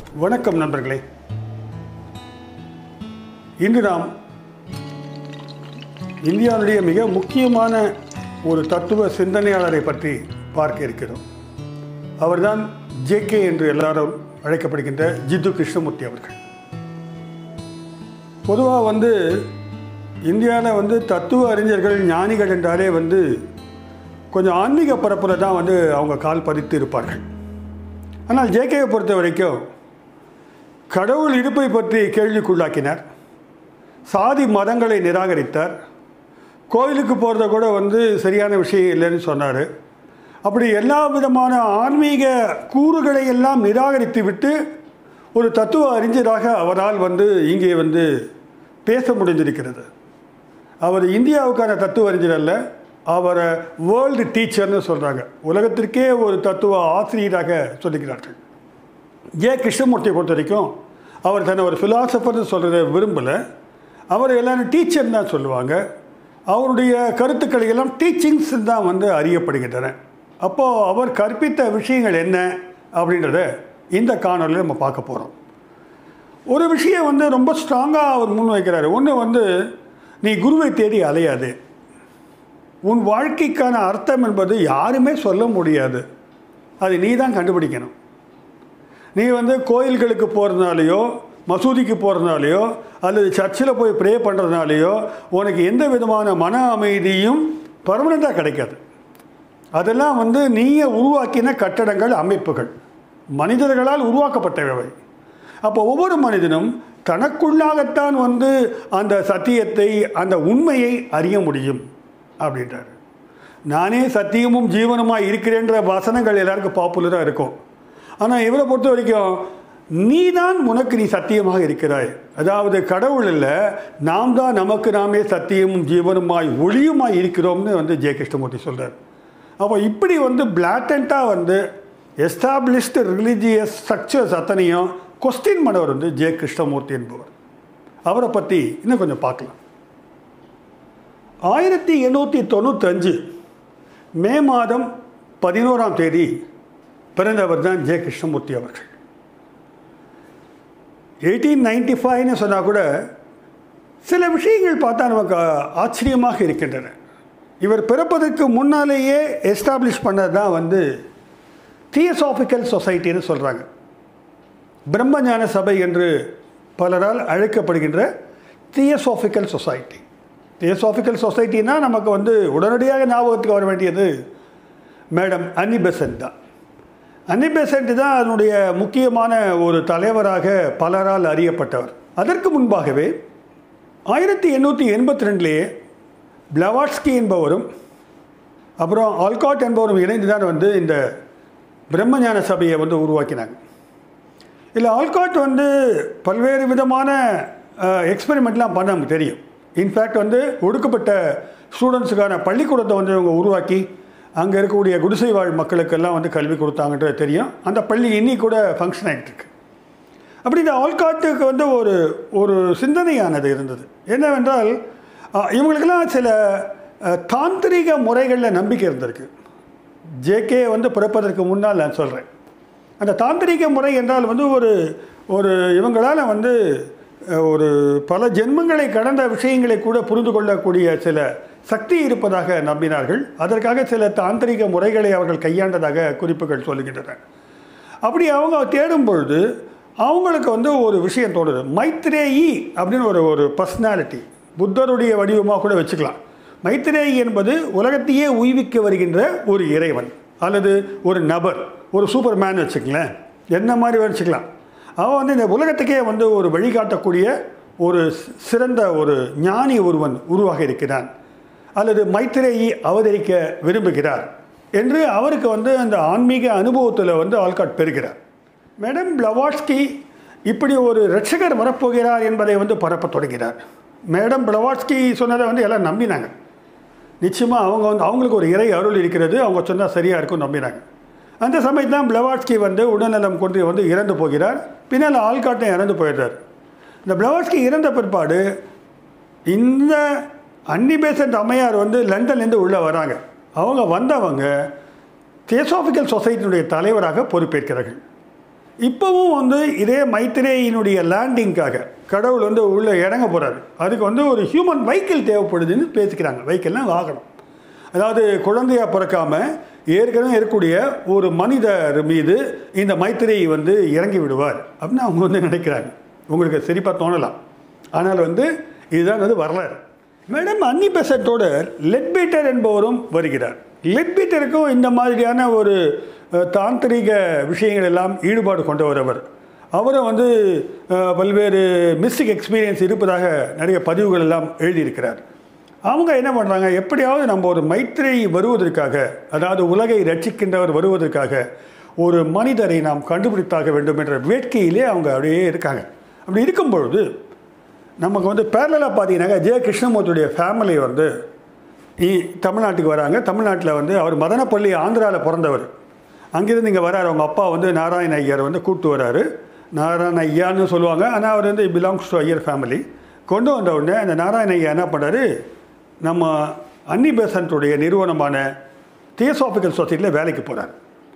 வணக்கம் நண்பர்களே. இன்று நாம் இந்தியாவுடைய மிக முக்கியமான ஒரு தத்துவ சிந்தனையாளரை பற்றி பார்க்க இருக்கிறோம். அவர்தான் ஜேகே என்று எல்லாரும் அழைக்கப்படுகின்ற ஜித்து கிருஷ்ணமூர்த்தி அவர்கள். பொதுவாக இந்தியாவில் தத்துவ அறிஞர்கள் ஞானிகள் என்றாலே கொஞ்சம் ஆன்மீக பரப்பில் தான் அவங்க கால் பதித்து இருப்பார்கள். ஆனால் ஜேகேவை பொறுத்த வரைக்கும் கடவுள் இருப்பை பற்றி கேள்விக்குள்ளாக்கினார், சாதி மதங்களை நிராகரித்தார், கோயிலுக்கு போகிறத கூட சரியான விஷயம் இல்லைன்னு சொன்னார். அப்படி எல்லா விதமான ஆன்மீக கூறுகளை எல்லாம் நிராகரித்து விட்டு ஒரு தத்துவ அறிஞராக அவரால் இங்கே பேச முடிந்திருக்கிறது. அவர் இந்தியாவுக்கான தத்துவ அறிஞர் அல்ல, அவரை வேர்ல்டு டீச்சர்னு சொல்கிறாங்க. உலகத்திற்கே ஒரு தத்துவ ஆசிரியராக சொல்லிக்கிறார்கள். ஜே கிருஷ்ணமூர்த்தியை பொறுத்த வரைக்கும் அவர் தன்னை ஒரு ஃபிலாசபர்னு சொல்கிறத விரும்பலை. அவர் எல்லாரும் டீச்சர்னு தான் சொல்லுவாங்க. அவருடைய கருத்துக்களை எல்லாம் டீச்சிங்ஸ் தான் அறியப்படுகின்றன. அப்போது அவர் கற்பித்த விஷயங்கள் என்ன அப்படின்றத இந்த காணொலியில் நம்ம பார்க்க போகிறோம். ஒரு விஷயம் ரொம்ப ஸ்ட்ராங்காக அவர் முன் வைக்கிறாரு. ஒன்று நீ குருவை தேடி அலையாது. உன் வாழ்க்கைக்கான அர்த்தம் என்பது யாருமே சொல்ல முடியாது, அது நீ தான் கண்டுபிடிக்கணும். நீ கோயில்களுக்கு போகிறதுனாலையோ மசூதிக்கு போகிறதுனாலையோ அல்லது சர்ச்சில் போய் ப்ரே பண்ணுறதுனாலையோ உனக்கு எந்த விதமான மன அமைதியும் பர்மனெண்ட்டாக கிடைக்காது. அதெல்லாம் நீயே உருவாக்கின கட்டடங்கள், அமைப்புகள், மனிதர்களால் உருவாக்கப்பட்டவை. அப்போ ஒவ்வொரு மனிதனும் தனக்குள்ளாகத்தான் அந்த சத்தியத்தை, அந்த உண்மையை அறிய முடியும் அப்படின்றார். நானே சத்தியமும் ஜீவனுமாக இருக்கிறேன்ற வசனங்கள் எல்லாருக்கும் பாப்புலராக இருக்கும். ஆனால் இவரை பொறுத்த வரைக்கும் நீ சத்தியமாக இருக்கிறாய், அதாவது கடவுள் இல்லை, நாம் தான் நமக்கு நாமே சத்தியமும் ஜீவனுமாய் ஒளியுமாய் இருக்கிறோம்னு ஜே கிருஷ்ணமூர்த்தி சொல்கிறார். அப்போ இப்படி பிளாட்டண்ட்டாக எஸ்டாப்ளிஷ்டு ரிலீஜியஸ் ஸ்ட்ரக்சர்ஸ் அத்தனையும் கொஸ்டின் பண்ணவர் ஜே கிருஷ்ணமூர்த்தி என்பவர். அவரை பற்றி இன்னும் கொஞ்சம் பார்க்கலாம். 1895 மே மாதம் 11ஆம் தேதி பிறந்தவர் தான் ஜே கிருஷ்ணமூர்த்தி அவர்கள். 1895ன்னு சொன்னால் கூட சில விஷயங்கள் பார்த்தா நமக்கு ஆச்சரியமாக இருக்கின்றன. இவர் பிறப்பதற்கு முன்னாலேயே எஸ்டாப்ளிஷ் பண்ணது தான் தியோசாபிக்கல் சொசைட்டின்னு சொல்கிறாங்க. பிரம்மஞான சபை என்று பலரால் அழைக்கப்படுகின்ற தியோசாபிக்கல் சொசைட்டி. தியோசாபிக்கல் சொசைட்டினா நமக்கு உடனடியாக ஞாபகத்துக்கு வர வேண்டியது மேடம் அன்னி பெசன்ட் தான். அன்னி பெசன்ட் தான் அதனுடைய முக்கியமான ஒரு தலைவராக பலரால் அறியப்பட்டவர். அதற்கு முன்பாகவே 1882லேயே பிளவாட்ஸ்கி என்பவரும் அப்புறம் ஆல்காட் என்பவரும் இணைந்து தான் இந்த பிரம்மஞான சபையை உருவாக்கினாங்க. இல்லை, ஆல்காட் பல்வேறு விதமான எக்ஸ்பெரிமெண்ட்லாம் பண்ண நமக்கு தெரியும். இன்ஃபேக்ட் ஒடுக்கப்பட்ட ஸ்டூடெண்ட்ஸுக்கான பள்ளிக்கூடத்தை இவங்க உருவாக்கி அங்கே இருக்கக்கூடிய குடிசை வாழ் மக்களுக்கெல்லாம் கல்வி கொடுத்தாங்கன்றது தெரியும். அந்த பள்ளி இன்னி கூட ஃபங்க்ஷன் ஆகிட்டு இருக்கு. அப்படி இந்த ஆல்காட்டுக்கு ஒரு சிந்தனையானது இருந்தது. என்னவென்றால் இவங்களுக்கெல்லாம் சில தாந்திரிக முறைகளில் நம்பிக்கை இருந்திருக்கு. ஜேகே பிறப்பதற்கு முன்னால் நான் சொல்கிறேன். அந்த தாந்திரிக முறை என்றால் ஒரு இவங்களால் ஒரு பல ஜென்மங்களை கடந்த விஷயங்களை கூட புரிந்து கொள்ளக்கூடிய சில சக்தி இருப்பதாக நம்பினார்கள். அதற்காக சில தாந்திரிக முறைகளை அவர்கள் கையாண்டதாக குறிப்புகள் சொல்லுகின்றன. அப்படி அவங்க தேடும் பொழுது அவங்களுக்கு ஒரு விஷயம் தோணுது. மைத்ரேயி அப்படின்னு ஒரு பர்சனாலிட்டி, புத்தருடைய வடிவமாக கூட வச்சுக்கலாம். மைத்ரேயி என்பது உலகத்தையே உய்விக்க வருகின்ற ஒரு இறைவன் அல்லது ஒரு நபர், ஒரு சூப்பர் மேன் வச்சுக்கலாம், என்ன மாதிரி வச்சுக்கலாம். அவன் இந்த உலகத்துக்கே ஒரு வழிகாட்டக்கூடிய ஒரு சிறந்த ஒரு ஞானி ஒருவன் உருவாக இருக்கிறான் அல்லது மைத்ரேயி அவதரிக்க விரும்புகிறார் என்று அவருக்கு அந்த ஆன்மீக அனுபவத்தில் ஆல்காட் பெறுகிறார். மேடம் பிளவாட்ஸ்கி இப்படி ஒரு ரட்சகர் வரப்போகிறார் என்பதை பரப்ப தொடங்கினார். மேடம் பிளவாட்ஸ்கி சொன்னதை எல்லாம் நம்பினாங்க. நிச்சயமாக அவங்களுக்கு ஒரு இறை அருள் இருக்கிறது, அவங்க சொன்னால் சரியாக இருக்கும் நம்பினாங்க. அந்த சமயத்து தான் பிளவாட்ஸ்கி உடல்நலம் கொண்டு இறந்து போகிறார். பின்னால் ஆல்காட்டும் இறந்து போயிடுறார். இந்த பிளவாட்ஸ்கி இறந்த பிற்பாடு இந்த அன்னி பெசன்ட் அம்மையார் லண்டன்லேருந்து உள்ளே வராங்க. அவங்க வந்தவங்க தியோசாபிக்கல் சொசைட்டியுடைய தலைவராக பொறுப்பேற்கிறார்கள். இப்போவும் வந்து இதே மைத்ரேயினுடைய லேண்டிங்காக கடவுள் வந்து உள்ளே இறங்க போகிறாரு. அதுக்கு வந்து ஒரு ஹியூமன் வெஹிக்கிள் தேவைப்படுதுன்னு பேசிக்கிறாங்க. வெஹிக்கிள்னால் வாகனம், அதாவது குழந்தையாக பிறக்காமல் ஏற்கனவே இருக்கக்கூடிய ஒரு மனிதர் மீது இந்த மைத்ரேயி வந்து இறங்கி விடுவார் அப்படின்னு அவங்க வந்து நினைக்கிறாங்க. உங்களுக்கு சிரிப்பாக தோணலாம், ஆனால் வந்து இதுதான் வந்து வரலாறு. மேடம், அன்னி பெசன்ட்டோட லெட்பீட்டர் என்பவரும் வருகிறார். லெட்பீட்டருக்கும் இந்த மாதிரியான ஒரு தாந்திரிக விஷயங்கள் எல்லாம் ஈடுபாடு கொண்டவர். அவரும் வந்து பல்வேறு மிஸ்டிக் எக்ஸ்பீரியன்ஸ் இருப்பதாக நிறைய பதிவுகள் எல்லாம் எழுதியிருக்கிறார். அவங்க என்ன பண்ணுறாங்க, எப்படியாவது நம்ம ஒரு மைத்ரேயி வருவதற்காக, அதாவது உலகை ரட்சிக்கின்றவர் வருவதற்காக ஒரு மனிதரை நாம் கண்டுபிடித்தாக வேண்டும் என்ற வேட்கையிலே அவங்க அப்படியே இருக்காங்க. அப்படி இருக்கும்பொழுது நமக்கு வந்து பேரலாக பார்த்தீங்கன்னாக்கா ஜெய கிருஷ்ணமூர்த்தியுடைய ஃபேமிலி வந்து தமிழ்நாட்டுக்கு வராங்க. தமிழ்நாட்டில் வந்து அவர் மதனப்பள்ளி ஆந்திராவில் பிறந்தவர். அங்கேருந்து இங்கே வராரு. அவங்க அப்பா வந்து நாராயண ஐயர் வந்து கூப்பிட்டு வராரு. நாராயண ஐயான்னு சொல்லுவாங்க, ஆனால் அவர் வந்து பிலாங்ஸ் டு ஐயர் ஃபேமிலி. கொண்டு வந்த உடனே அந்த நாராயண ஐயா என்ன பண்ணுறாரு, நம்ம அன்னி பெசன்ட்டுடைய நிறுவனமான தியோசாபிக்கல் சொசைட்டியில் வேலைக்கு போகிறார்.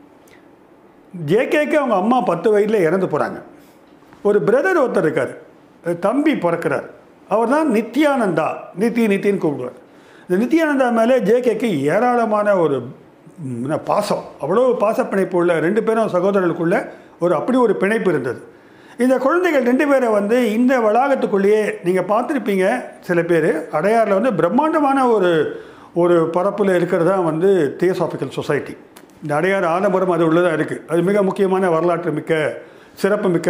ஜேகேக்கு அவங்க அம்மா 10 வயதில் இறந்து போகிறாங்க. ஒரு பிரதர் ஒருத்தர் இருக்கார், தம்பி பிறக்கிறார். அவர் தான் நித்யானந்தா, நித்தின்னு கூப்பிடுவார். இந்த நித்யானந்தா மேலே ஜேகேக்கு ஏராளமான ஒரு பாசம், அவ்வளோ பாசப்பிணைப்பு உள்ள 2 பேரும் சகோதரர்களுக்குள்ள அப்படி ஒரு பிணைப்பு இருந்தது. இந்த குழந்தைகள் 2 பேரை வந்து இந்த வளாகத்துக்குள்ளேயே நீங்கள் பார்த்துருப்பீங்க. சில பேர் அடையாறில் வந்து பிரம்மாண்டமான ஒரு பரப்பில் இருக்கிறதா வந்து தியோசாபிக்கல் சொசைட்டி. இந்த அடையாறு ஆலமரம் அது உள்ளதாக இருக்குது. அது மிக முக்கியமான வரலாற்று மிக்க சிறப்பு மிக்க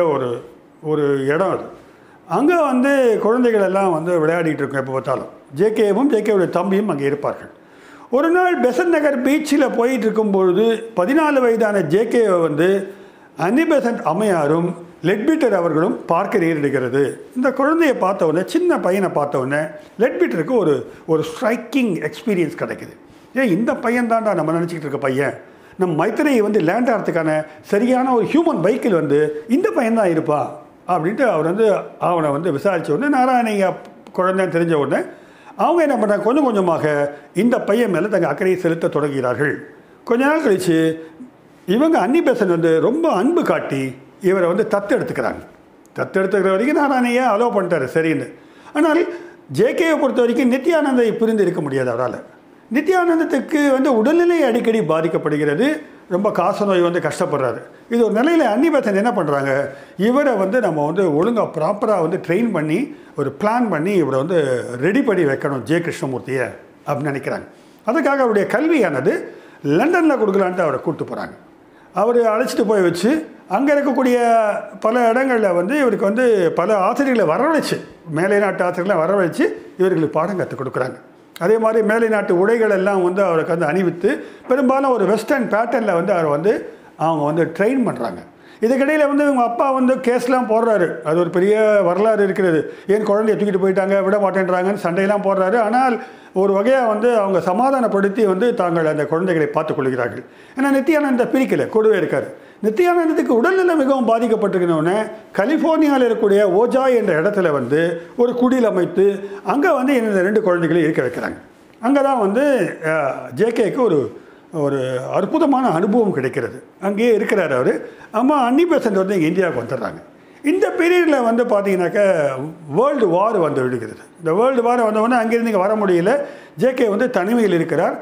ஒரு இடம் அது. அங்கே வந்து குழந்தைகள் எல்லாம் வந்து விளையாடிட்டு இருக்கோம். எப்போ பார்த்தாலும் ஜேகேவுடைய தம்பியும் அங்கே இருப்பார்கள். ஒரு நாள் பெசன்ட் நகர் பீச்சில் போயிட்டு இருக்கும்பொழுது 14 வயதான ஜேகேவை வந்து அன்னி பெசன்ட் அம்மையாரும் லெட்பீட்டர் அவர்களும் பார்க்க நேரிடுகிறது. இந்த குழந்தையை பார்த்தவுடனே, சின்ன பையனை பார்த்தவுடனே லெட்பீட்டருக்கு ஒரு ஸ்ட்ரைக்கிங் எக்ஸ்பீரியன்ஸ் கிடைக்குது. இந்த பையன் தான்டா நம்ம நினச்சிக்கிட்டு இருக்க பையன், நம்ம மைத்ரேயை வந்து லேண்ட் ஆகிறதுக்கான சரியான ஒரு ஹியூமன் வெஹிக்கிள் வந்து இந்த பையன் தான் இருப்பா அப்படின்ட்டு அவர் வந்து அவனை வந்து விசாரித்த உடனே, நாராயணையா குழந்தைன்னு தெரிஞ்ச உடனே அவங்க என்ன பண்ணுறாங்க, கொஞ்சம் கொஞ்சமாக இந்த பையன் மேலே தங்கள் அக்கறையை செலுத்த தொடங்குகிறார்கள். கொஞ்ச நாள் கழித்து இவங்க அன்னி பெசன்ட் வந்து ரொம்ப அன்பு காட்டி இவரை வந்து தத்தெடுத்துக்கிறாங்க. தத்தெடுத்துக்கிற வரைக்கும் நாராயணையா அலோவ் பண்ணிட்டாரு சரின்னு. ஆனால் ஜேகேவை பொறுத்த வரைக்கும் நித்யானந்தை புரிந்து இருக்க முடியாது அவரால். நித்யானந்தத்துக்கு வந்து உடல்நிலை அடிக்கடி பாதிக்கப்படுகிறது, ரொம்ப காச நோய் வந்து கஷ்டப்படுறாரு. இது ஒரு நிலையில் அன்னி பெசன்ட் என்ன பண்ணுறாங்க, இவரை வந்து நம்ம வந்து ஒழுங்காக ப்ராப்பராக வந்து ட்ரெயின் பண்ணி ஒரு பிளான் பண்ணி இவரை வந்து ரெடி பண்ணி வைக்கணும் ஜெய கிருஷ்ணமூர்த்தியை அப்படின்னு நினைக்கிறாங்க. அதுக்காக அவருடைய கல்வியானது லண்டனில் கொடுக்கலான்ட்டு அவரை கூப்பிட்டு போகிறாங்க. அவர் அழைச்சிட்டு போய் வச்சு அங்கே இருக்கக்கூடிய பல இடங்களில் வந்து இவருக்கு வந்து பல ஆசிரியர்களை வரவழைச்சு, மேலை நாட்டு ஆசிரியர்களை வரவழைச்சு இவர்களுக்கு பாடம் கற்றுக் கொடுக்குறாங்க. அதே மாதிரி மேலை நாட்டு உடைகள் எல்லாம் வந்து அவருக்கு வந்து அணிவித்து பெரும்பாலும் ஒரு வெஸ்டர்ன் பேட்டர்னில் வந்து அவரை வந்து அவங்க வந்து ட்ரெயின் பண்ணுறாங்க. இதுக்கிடையில் வந்து இவங்க அப்பா வந்து கேஸ்லாம் போடுறாரு. அது ஒரு பெரிய வரலாறு இருக்கிறது. ஏன் குழந்தைய தூக்கிட்டு போயிட்டாங்க, விட மாட்டேன்றாங்கன்னு சண்டையெல்லாம் போடுறாரு. ஆனால் ஒரு வகையாக வந்து அவங்க சமாதானப்படுத்தி வந்து தாங்கள் அந்த குழந்தைகளை பார்த்துக் கொள்கிறார்கள். ஏன்னா நித்யானந்த பிரிக்கலை, கூடவே இருக்கார். நித்யானந்தத்துக்கு உடல்நிலை மிகவும் பாதிக்கப்பட்டிருக்கணுன்னே கலிஃபோர்னியாவில் இருக்கக்கூடிய ஓஜா என்ற இடத்துல வந்து ஒரு குடில் அமைத்து அங்கே வந்து இந்த 2 குழந்தைகளையும் இருக்க வைக்கிறாங்க. அங்கே தான் வந்து ஜேகேக்கு ஒரு அற்புதமான அனுபவம் கிடைக்கிறது. அங்கேயே இருக்கிறார் அவர். அம்மா அன்னி பெசன்ட் வந்து இங்கே இந்தியாவுக்கு வந்துடுறாங்க. இந்த பீரியடில் வந்து பார்த்தீங்கன்னாக்கா வேர்ல்டு வார் வந்து விடுகிறது. இந்த வேர்ல்டு வார் வந்தவொடனே அங்கேருந்து இங்கே வர முடியல. ஜேகே வந்து தனிமையில் இருக்கிறார்.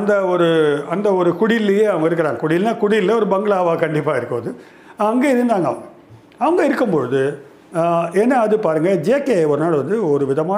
அந்த ஒரு குடியிலேயே அவங்க இருக்கிறாங்க. குடியில் ஒரு பங்களாவாக கண்டிப்பாக இருக்கும். அங்கே இருந்தாங்க அவங்க இருக்கும்பொழுது ஏன்னா அது பாருங்கள், ஜேகே ஒரு நாள் வந்து ஒரு விதமான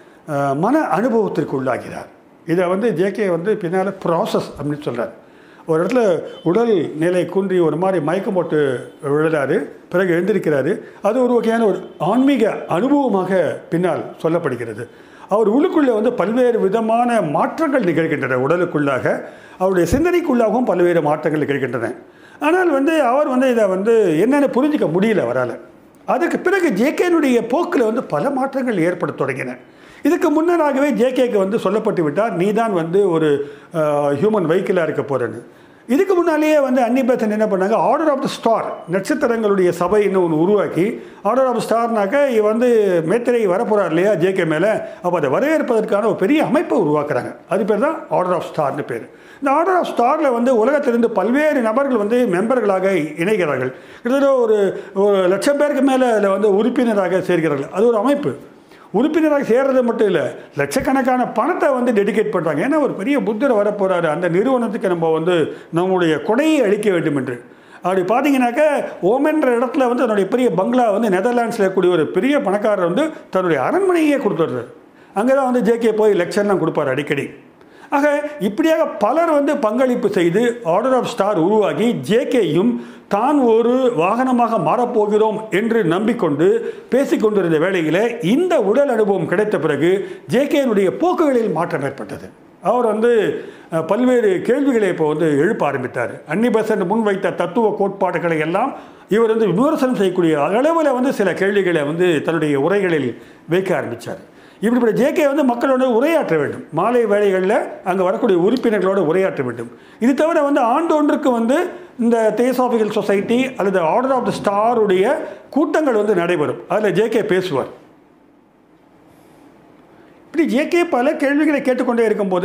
மன அனுபவத்திற்கு உள்ளாகிறார். இதை வந்து ஜேகே வந்து பின்னால் ப்ராசஸ் அப்படின்னு சொல்கிறார். ஒரு இடத்துல உடல் நிலை குன்றி ஒரு மாதிரி மயக்கம் போட்டு விழுறாரு, பிறகு எழுந்திருக்கிறாரு. அது ஒரு வகையான ஒரு ஆன்மீக அனுபவமாக பின்னால் சொல்லப்படுகிறது. அவர் உள்ளுக்குள்ளே வந்து பல்வேறு விதமான மாற்றங்கள் நிகழ்கின்றன. உடலுக்குள்ளாக அவருடைய சிந்தனைக்குள்ளாகவும் பல்வேறு மாற்றங்கள் நிகழ்கின்றன. ஆனால் வந்து அவர் வந்து இதை வந்து என்னென்னு புரிஞ்சிக்க முடியல அவரால். அதுக்கு பிறகு ஜேகேனுடைய போக்கில் வந்து பல மாற்றங்கள் ஏற்பட தொடங்கின. இதுக்கு முன்னராகவே ஜேகேக்கு வந்து சொல்லப்பட்டு விட்டார், நீ தான் வந்து ஒரு ஹியூமன் வெஹிக்கிளாக இருக்க போகிறேன்னு. இதுக்கு முன்னாலேயே வந்து அன்னி பெசன்ட் என்ன பண்ணாங்க, ஆர்டர் ஆஃப் த ஸ்டார், நட்சத்திரங்களுடைய சபை இன்னும் ஒன்று உருவாக்கி, ஆர்டர் ஆஃப் ஸ்டார்னாக்க வந்து மேத்திரை வரப்போகிறார் இல்லையா ஜேகே மேலே, அப்போ அதை வரவேற்பதற்கான ஒரு பெரிய அமைப்பை உருவாக்குறாங்க. அது பேர் தான் ஆர்டர் ஆஃப் ஸ்டார்னு பேர். இந்த ஆர்டர் ஆஃப் ஸ்டாரில் வந்து உலகத்திலிருந்து பல்வேறு நபர்கள் வந்து மெம்பர்களாக இணைகிறார்கள். கிட்டத்தட்ட ஒரு 1,00,000 பேருக்கு மேலே அதில் வந்து உறுப்பினராக சேர்கிறார்கள். அது ஒரு அமைப்பு. உறுப்பினராக சேர்றது மட்டும் இல்லை, லட்சக்கணக்கான பணத்தை வந்து டெடிகேட் பண்ணுறாங்க. ஏன்னா ஒரு பெரிய புத்தர் வரப்போகிறாரு, அந்த நிறுவனத்துக்கு நம்ம வந்து நம்முடைய கொடையை அளிக்க வேண்டும் என்று. அப்படி பார்த்தீங்கன்னாக்க ஓமென்ற இடத்துல வந்து தன்னுடைய பெரிய பங்களா வந்து நெதர்லாண்ட்ஸில் இருக்கக்கூடிய ஒரு பெரிய பணக்காரர் வந்து தன்னுடைய அரண்மனையே கொடுத்துட்றாரு. அங்கே தான் வந்து ஜேகே போய் லெக்சர்லாம் கொடுப்பார் அடிக்கடி. ஆக இப்படியாக பலர் வந்து பங்களிப்பு செய்து ஆர்டர் ஆஃப் ஸ்டார் உருவாகி ஜேகேயும் தான் ஒரு வாகனமாக மாறப்போகிறோம் என்று நம்பிக்கொண்டு பேசிக்கொண்டிருந்த வேளையில் இந்த உடல் அனுபவம் கிடைத்த பிறகு ஜேகேனுடைய போக்குகளில் மாற்றம் ஏற்பட்டது. அவர் வந்து பல்வேறு கேள்விகளை இப்போ வந்து எழுப்ப ஆரம்பித்தார். அன்னி பெசன்ட் முன்வைத்த தத்துவ கோட்பாடுகளை எல்லாம் இவர் வந்து விமர்சனம் செய்யக்கூடிய அளவில் வந்து சில கேள்விகளை வந்து தன்னுடைய உரைகளில் வைக்க ஆரம்பித்தார். இப்படிப்பட்ட ஜேகே வந்து மக்களோட உரையாற்ற வேண்டும். மாலை வேளைகளில் அங்கே வரக்கூடிய உறுப்பினர்களோடு உரையாற்ற வேண்டும். இது தவிர வந்து ஆண்டொன்றுக்கு வந்து இந்த தியோசாபிக்கல் சொசைட்டி அல்லது ஆர்டர் ஆஃப் த ஸ்டாருடைய கூட்டங்கள் வந்து நடைபெறும். அதில் ஜேகே பேசுவார். இப்படி ஜேகே பல கேள்விகளை கேட்டுக்கொண்டே இருக்கும்போது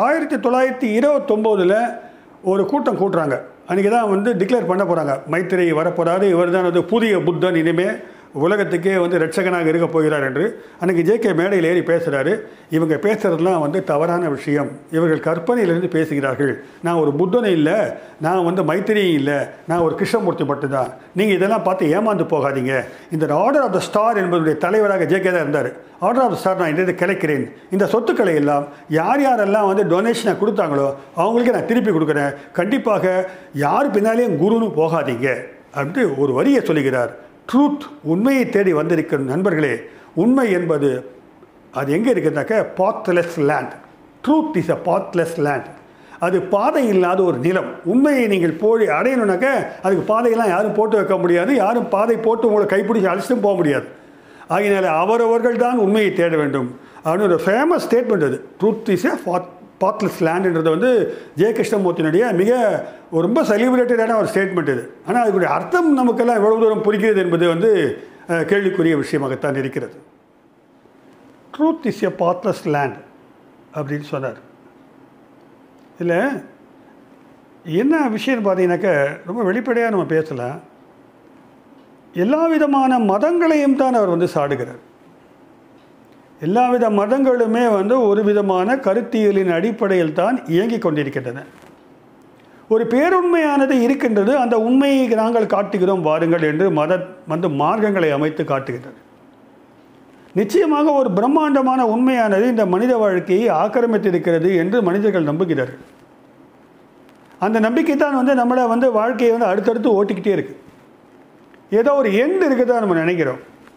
1929 ஒரு கூட்டம் கூட்டுறாங்க. அன்றைக்கி தான் வந்து டிக்ளேர் பண்ண போகிறாங்க, மைத்திரை வரப்போகிறாரு, இவர் தான் வந்து புதிய புத்தன், இனிமேல் உலகத்துக்கே வந்து ரட்சகனாக இருக்க போகிறார் என்று. அன்றைக்கி ஜேகே மேடையில் ஏறி பேசுகிறாரு. இவங்க பேசுகிறதுலாம் வந்து தவறான விஷயம், இவர்கள் கற்பனையிலிருந்து பேசுகிறார்கள். நான் ஒரு புத்தனை இல்லை, நான் வந்து மைத்திரியும் இல்லை, நான் ஒரு கிருஷ்ணமூர்த்தி மட்டும்தான். நீங்கள் இதெல்லாம் பார்த்து ஏமாந்து போகாதீங்க. இந்த ஆர்டர் ஆஃப் த ஸ்டார் என்பதுடைய தலைவராக ஜேகே தான் இருந்தார். ஆர்டர் ஆஃப் த ஸ்டார் நான் இதை கிளைக்கிறேன், இந்த சொத்துக்களை எல்லாம் யார் யாரெல்லாம் வந்து டொனேஷனை கொடுத்தாங்களோ அவங்களுக்கு நான் திருப்பி கொடுக்குறேன். கண்டிப்பாக யார் பின்னாலேயும் குருன்னு போகாதீங்க அப்படின்ட்டு ஒரு வரியை சொல்லுகிறார். ட்ரூத், உண்மையை தேடி வந்திருக்கிற நண்பர்களே, உண்மை என்பது அது எங்கே இருக்குதுனாக்க pathless land. Truth is a pathless land. அது பாதை இல்லாத ஒரு நிலம். உண்மையை நீங்கள் போய் அடையணுன்னாக்க அதுக்கு பாதையெல்லாம் யாரும் போட்டு வைக்க முடியாது, யாரும் பாதை போட்டு உங்களை கைப்பிடிச்சு அழைச்சிட்டும் போக முடியாது. ஆகினால அவரவர்கள் தான் உண்மையை தேட வேண்டும் அப்படின்னு ஒரு ஃபேமஸ் ஸ்டேட்மெண்ட் அது. ட்ரூத் இஸ் எ பாத்லெஸ் லேண்டுன்றது வந்து ஜெய கிருஷ்ணமூர்த்தியினுடைய மிக ரொம்ப செலிப்ரேட்டடான ஒரு ஸ்டேட்மெண்ட் இது. ஆனால் அதுக்குடைய அர்த்தம் நமக்கெல்லாம் எவ்வளவு தூரம் புரிகிறது என்பது வந்து கேள்விக்குரிய விஷயமாகத்தான் இருக்கிறது. Truth is a pathless land அப்படின்னு சொன்னார். இதில் என்ன விஷயம்னு பார்த்தீங்கன்னாக்க ரொம்ப வெளிப்படையாக நம்ம பேசலாம். எல்லா விதமான மதங்களையும் தான் அவர் வந்து சாடுகிறார். எல்லா வித மதங்களுமே வந்து ஒரு விதமான கருத்தியலின் அடிப்படையில் தான் இயங்கிக் கொண்டிருக்கின்றன. ஒரு பேருண்மையானது இருக்கின்றது, அந்த உண்மையை நாங்கள் காட்டுகிறோம் வாருங்கள் என்று வந்து மார்க்கங்களை அமைத்து காட்டுகின்றன. நிச்சயமாக ஒரு பிரம்மாண்டமான உண்மையானது இந்த மனித வாழ்க்கையை ஆக்கிரமித்திருக்கிறது என்று மனிதர்கள் நம்புகிறார்கள். அந்த நம்பிக்கை தான் வந்து நம்மளை வந்து வாழ்க்கையை வந்து அடுத்தடுத்து ஓட்டிக்கிட்டே இருக்கு. ஏதோ ஒரு எண்ட் இருக்குதா நம்ம நினைக்கிறோம்.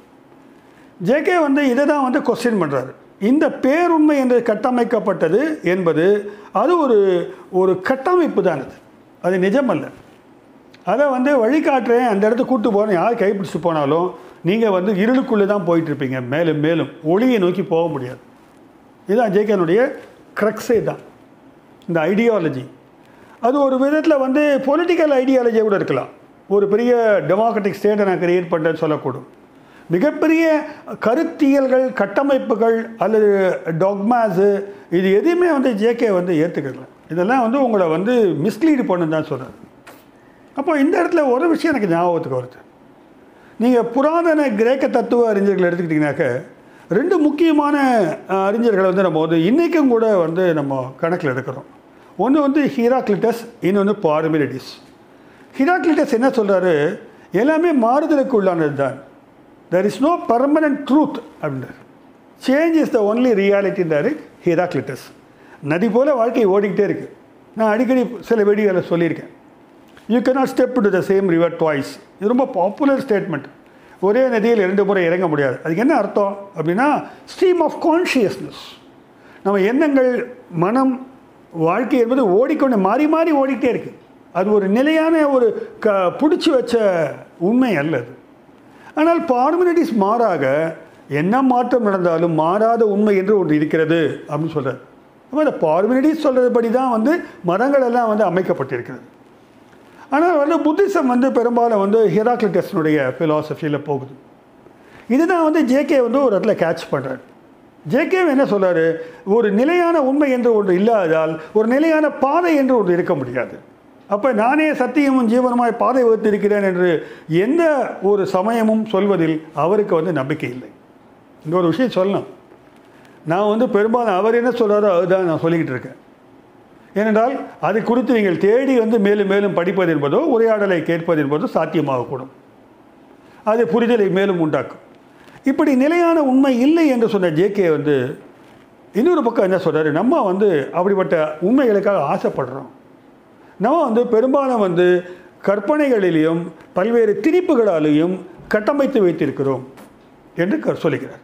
ஜேகே வந்து இதை தான் வந்து கொஸ்டின் பண்ணுறாரு. இந்த பேருண்மை என்று கட்டமைக்கப்பட்டது என்பது அது ஒரு கட்டமைப்பு தான், அது நிஜமல்ல. அதை வந்து வழிகாட்டுறேன், அந்த இடத்துக்கு கூப்பிட்டு போகிறேன், யார் கைப்பிடிச்சு போனாலும் நீங்கள் வந்து இருளுக்குள்ளே தான் போயிட்டுருப்பீங்க, மேலும் மேலும் ஒளியை நோக்கி போக முடியாது. இதுதான் ஜேகேனுடைய க்ரக்ஸே தான் இந்த ஐடியாலஜி. அது ஒரு விதத்தில் வந்து பொலிட்டிக்கல் ஐடியாலஜியை கூட இருக்கலாம். ஒரு பெரிய டெமோக்ராட்டிக் ஸ்டேட்டை நான் கிரியேட் பண்ணுறேன்னு சொல்லக்கூடும். மிகப்பெரிய கருத்தியல்கள், கட்டமைப்புகள் அல்லது டாக்மாஸு இது எதையுமே வந்து ஜேகே வந்து ஏற்றுக்கலாம். இதெல்லாம் வந்து உங்களை வந்து மிஸ்லீடு பண்ணு தான் சொல்கிறார். அப்போ இந்த இடத்துல ஒரு விஷயம் எனக்கு ஞாபகத்துக்கு வருது. நீங்கள் புராதன கிரேக்க தத்துவ அறிஞர்கள் எடுத்துக்கிட்டிங்கனாக்க 2 முக்கியமான அறிஞர்களை வந்து நம்ம வந்து இன்றைக்கும் கூட வந்து நம்ம கணக்கில் எடுக்கிறோம். ஒன்று வந்து ஹீராக்ளிட்டஸ், இன்னொன்று பார்மெனிடிஸ். ஹீராக்ளிட்டஸ் என்ன சொல்கிறாரு, எல்லாமே மாறுதலுக்கு உள்ளானது தான். There is no permanent truth அப்படின்றார். சேஞ்ச் இஸ் த ஒன்லி ரியாலிட்டின்றாரு ஹீராக்ளிட்டஸ். நதி போல் வாழ்க்கை ஓடிக்கிட்டே இருக்குது. நான் அடிக்கடி சில வீடியோவில் சொல்லியிருக்கேன். You cannot step into the same river twice. இது ரொம்ப பாப்புலர் ஸ்டேட்மெண்ட். ஒரே நதியில் 2 முறை இறங்க முடியாது. அதுக்கு என்ன அர்த்தம் அப்படின்னா ஸ்ட்ரீம் ஆஃப் கான்ஷியஸ்னஸ். நம்ம எண்ணங்கள், மனம், வாழ்க்கை என்பது ஓடிக்கொண்டு மாறி மாறி ஓடிக்கிட்டே இருக்குது. அது ஒரு நிலையான ஒரு பிடிச்சி வச்ச உண்மை அல்லது. ஆனால் பார்மெனிடிஸ் மாறாக என்ன மாற்றம் நடந்தாலும் மாறாத உண்மை என்று ஒன்று இருக்கிறது அப்படின்னு சொல்கிறார். அப்போ அந்த பார்மெனிடிஸ் சொல்கிறபடி தான் வந்து மதங்கள் எல்லாம் வந்து அமைக்கப்பட்டிருக்கிறது. ஆனால் வந்து புத்திசம் வந்து பெரும்பாலும் வந்து ஹெராக்ளிட்டஸ்னுடைய ஃபிலாசபியில் போகுது. இதுதான் வந்து ஜேகே வந்து ஒரு இடத்துல கேட்ச் பண்ணுறாரு. ஜேகே என்ன சொல்கிறாரு, ஒரு நிலையான உண்மை என்று ஒன்று இல்லாததால் ஒரு நிலையான பாதை என்று ஒன்று இருக்க முடியாது. அப்போ நானே சத்தியமும் ஜீவனமாய் பாதை வகுத்திருக்கிறேன் என்று எந்த ஒரு சமயமும் சொல்வதில் அவருக்கு வந்து நம்பிக்கை இல்லை. இந்த ஒரு விஷயம் சொல்லணும். நான் வந்து பெரும்பாலும் அவர் என்ன சொல்கிறாரோ அதுதான் நான் சொல்லிக்கிட்டு இருக்கேன். ஏனென்றால் அது குறித்து நீங்கள் தேடி வந்து மேலும் மேலும் படிப்பது என்பதோ உரையாடலை கேட்பது என்பதோ சாத்தியமாகக்கூடும். அது புரிதலை மேலும் உண்டாக்கும். இப்படி நிலையான உண்மை இல்லை என்று சொன்ன ஜேகே வந்து இன்னொரு பக்கம் என்ன சொல்கிறாரு, நம்ம வந்து அப்படிப்பட்ட உண்மைகளுக்காக ஆசைப்படுறோம். நம்ம வந்து பெரும்பாலும் வந்து கற்பனைகளிலேயும் பல்வேறு திணிப்புகளாலேயும் கட்டமைத்து வைத்திருக்கிறோம் என்று சொல்லுகிறார்.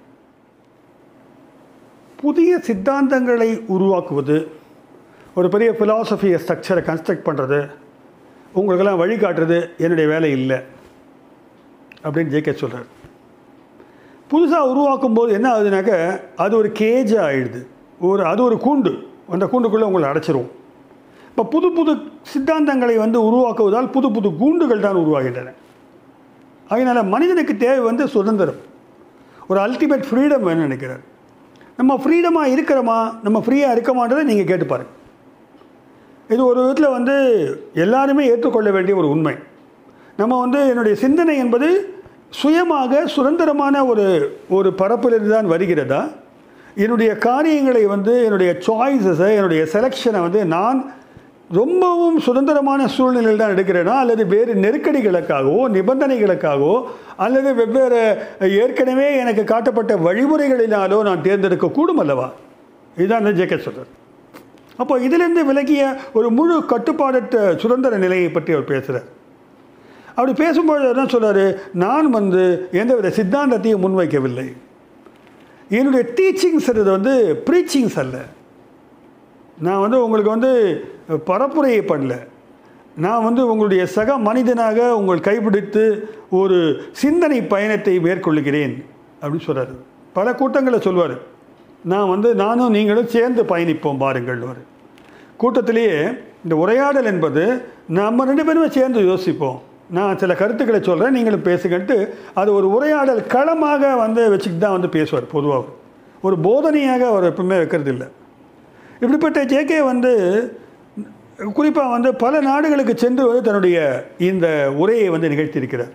புதிய சித்தாந்தங்களை உருவாக்குவது, ஒரு பெரிய ஃபிலாசபியை ஸ்ட்ரக்சரை கன்ஸ்ட்ரக்ட் பண்ணுறது, உங்களுக்கெல்லாம் வழிகாட்டுறது என்னுடைய வேலை இல்லை அப்படின்னு ஜேகே சொல்கிறார். புதுசாக உருவாக்கும் போது என்ன ஆகுதுனாக்க அது ஒரு கேஜாக ஆகிடுது. அது ஒரு கூண்டு, அந்த கூண்டுக்குள்ளே உங்களை அடைச்சிரும். இப்போ புது புது சித்தாந்தங்களை வந்து உருவாக்குவதால் புது புது கூண்டுகள் தான் உருவாகின்றன. அதனால் மனிதனுக்கு தேவை வந்து சுதந்திரம், ஒரு அல்டிமேட் ஃப்ரீடம் வேணும்னு நினைக்கிறார். நம்ம ஃப்ரீடமாக இருக்கிறோமா, நம்ம ஃப்ரீயாக இருக்கமான்றதை நீங்கள் கேட்டு பாருங்கள். இது ஒரு விதத்தில் வந்து எல்லாருமே ஏற்றுக்கொள்ள வேண்டிய ஒரு உண்மை. நம்ம வந்து என்னுடைய சிந்தனை என்பது சுயமாக சுதந்திரமான ஒரு பரப்பிலிருந்து தான் வருகிறதா, என்னுடைய காரியங்களை வந்து என்னுடைய சாய்ஸஸை என்னுடைய செலெக்ஷனை வந்து நான் ரொம்பவும் சுதந்திரமான சூழ்நிலையில் தான் எடுக்கிறேனா, அல்லது வேறு நெருக்கடிகளுக்காகவோ நிபந்தனைகளுக்காகவோ அல்லது வெவ்வேறு ஏற்கனவே எனக்கு காட்டப்பட்ட வழிமுறைகளினாலோ நான் தேர்ந்தெடுக்கக்கூடும் அல்லவா? இதுதான் அந்த ஜேகே சொல்கிறார். அப்போ இதிலிருந்து விலகிய ஒரு முழு கட்டுப்பாடற்ற சுதந்திர நிலையை பற்றி அவர் பேசுகிறார். அப்படி பேசும்பொழுது என்ன சொல்கிறார், நான் வந்து எந்தவித சித்தாந்தத்தையும் முன்வைக்கவில்லை. என்னுடைய டீச்சிங்ஸ் வந்து ப்ரீச்சிங்ஸ் அல்ல. நான் வந்து உங்களுக்கு வந்து பரப்புரையை பண்ணல. நான் வந்து உங்களுடைய சக மனிதனாக உங்கள் கைப்பிடித்து ஒரு சிந்தனை பயணத்தை மேற்கொள்கிறேன் அப்படின்னு சொல்கிறார். பல கூட்டங்களில் சொல்வார், நானும் நீங்களும் சேர்ந்து பயணிப்போம் பாருங்கள். கூட்டத்திலேயே இந்த உரையாடல் என்பது நம்ம 2 பேருமே சேர்ந்து யோசிப்போம், நான் சில கருத்துக்களை சொல்கிறேன் நீங்களும் பேசுங்கன்ட்டு அது ஒரு உரையாடல் களமாக வந்து வச்சுக்கிட்டு தான் வந்து பேசுவார். பொதுவாக ஒரு போதனையாக அவர் எப்பவுமே வைக்கிறது இல்லை. இப்படிப்பட்ட ஜேகே வந்து குறிப்பாக வந்து பல நாடுகளுக்கு சென்று வந்து தன்னுடைய இந்த உரையை வந்து நிகழ்த்தியிருக்கிறார்.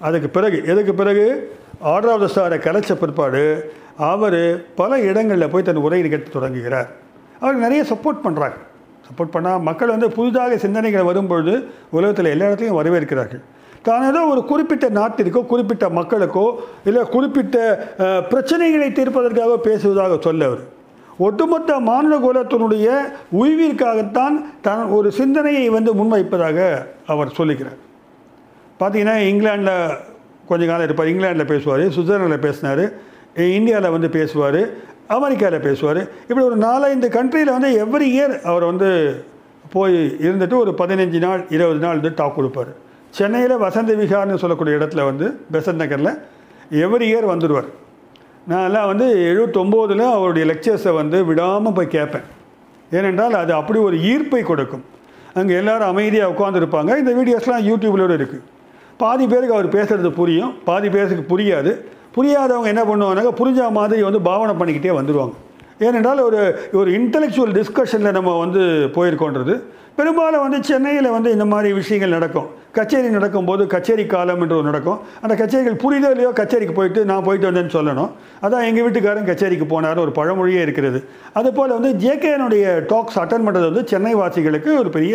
எதுக்கு பிறகு ஆர்டர் ஆஃப் த ஸ்டாரை கலைச்ச பிற்பாடு அவர் பல இடங்களில் போய் தன் உரை நிகழ்த்தி தொடங்குகிறார். அவர் நிறைய சப்போர்ட் பண்ணுறாங்க. சப்போர்ட் பண்ணால் மக்கள் வந்து புதிதாக சிந்தனைகள் வரும்பொழுது உலகத்தில் எல்லா இடத்துலையும் வரவேற்கிறார்கள். தான் ஏதோ ஒரு குறிப்பிட்ட நாட்டிற்கோ குறிப்பிட்ட மக்களுக்கோ இல்லை குறிப்பிட்ட பிரச்சனைகளை தீர்ப்பதற்காக பேசுவதாக சொல்ல அவர் ஒட்டுமொத்த மாநில குலத்தினுடைய உய்விற்காகத்தான் தான் ஒரு சிந்தனையை வந்து முன்வைப்பதாக அவர் சொல்லிக்கிறார். பார்த்தீங்கன்னா இங்கிலாண்டில் கொஞ்ச காலம் இருப்பார், இங்கிலாண்டில் பேசுவார், சுவிட்சர்லாண்டில் பேசினார், இந்தியாவில் வந்து பேசுவார், அமெரிக்காவில் பேசுவார். இப்படி ஒரு 4-5 கண்ட்ரியில் வந்து எவ்ரி இயர் அவர் வந்து போய் இருந்துட்டு ஒரு 15 நாள் 20 நாள் வந்து டாக் கொடுப்பார். சென்னையில் வசந்த விகார்னு சொல்லக்கூடிய இடத்துல வந்து பெசன்ட் நகரில் எவ்ரி இயர் வந்துடுவார். நான்லாம் வந்து 79 அவருடைய லெக்சர்ஸை வந்து விடாமல் போய் கேட்பேன். ஏனென்றால் அது அப்படி ஒரு ஈர்ப்பை கொடுக்கும். அங்கே எல்லோரும் அமைதியாக உட்காந்துருப்பாங்க. இந்த வீடியோஸ்லாம் யூடியூப்லோடு இருக்குது. பாதி பேருக்கு அவர் பேசுகிறது புரியும், பாதி பேருக்கு புரியாது. புரியாதவங்க என்ன பண்ணுவாங்க, புரிஞ்ச மாதிரி வந்து பாவனை பண்ணிக்கிட்டே வந்துடுவாங்க. ஏனென்றால் ஒரு இன்டலெக்சுவல் டிஸ்கஷனில் நம்ம வந்து போயிருக்கோன்றது. பெரும்பாலும் வந்து சென்னையில் வந்து இந்த மாதிரி விஷயங்கள் நடக்கும். கச்சேரி நடக்கும்போது கச்சேரி காலம் என்று ஒரு நடக்கும். அந்த கச்சேரிகள் புரிதோ இல்லையோ கச்சேரிக்கு போயிட்டு நான் போயிட்டு வந்தேன்னு சொல்லணும். அதான் எங்கள் வீட்டுக்காரன் கச்சேரிக்கு போனார் ஒரு பழமொழியே இருக்கிறது. அதுபோல் வந்து ஜேகேனுடைய டாக்ஸ் அட்டன் பண்ணுறது வந்து சென்னை வாசிகளுக்கு ஒரு பெரிய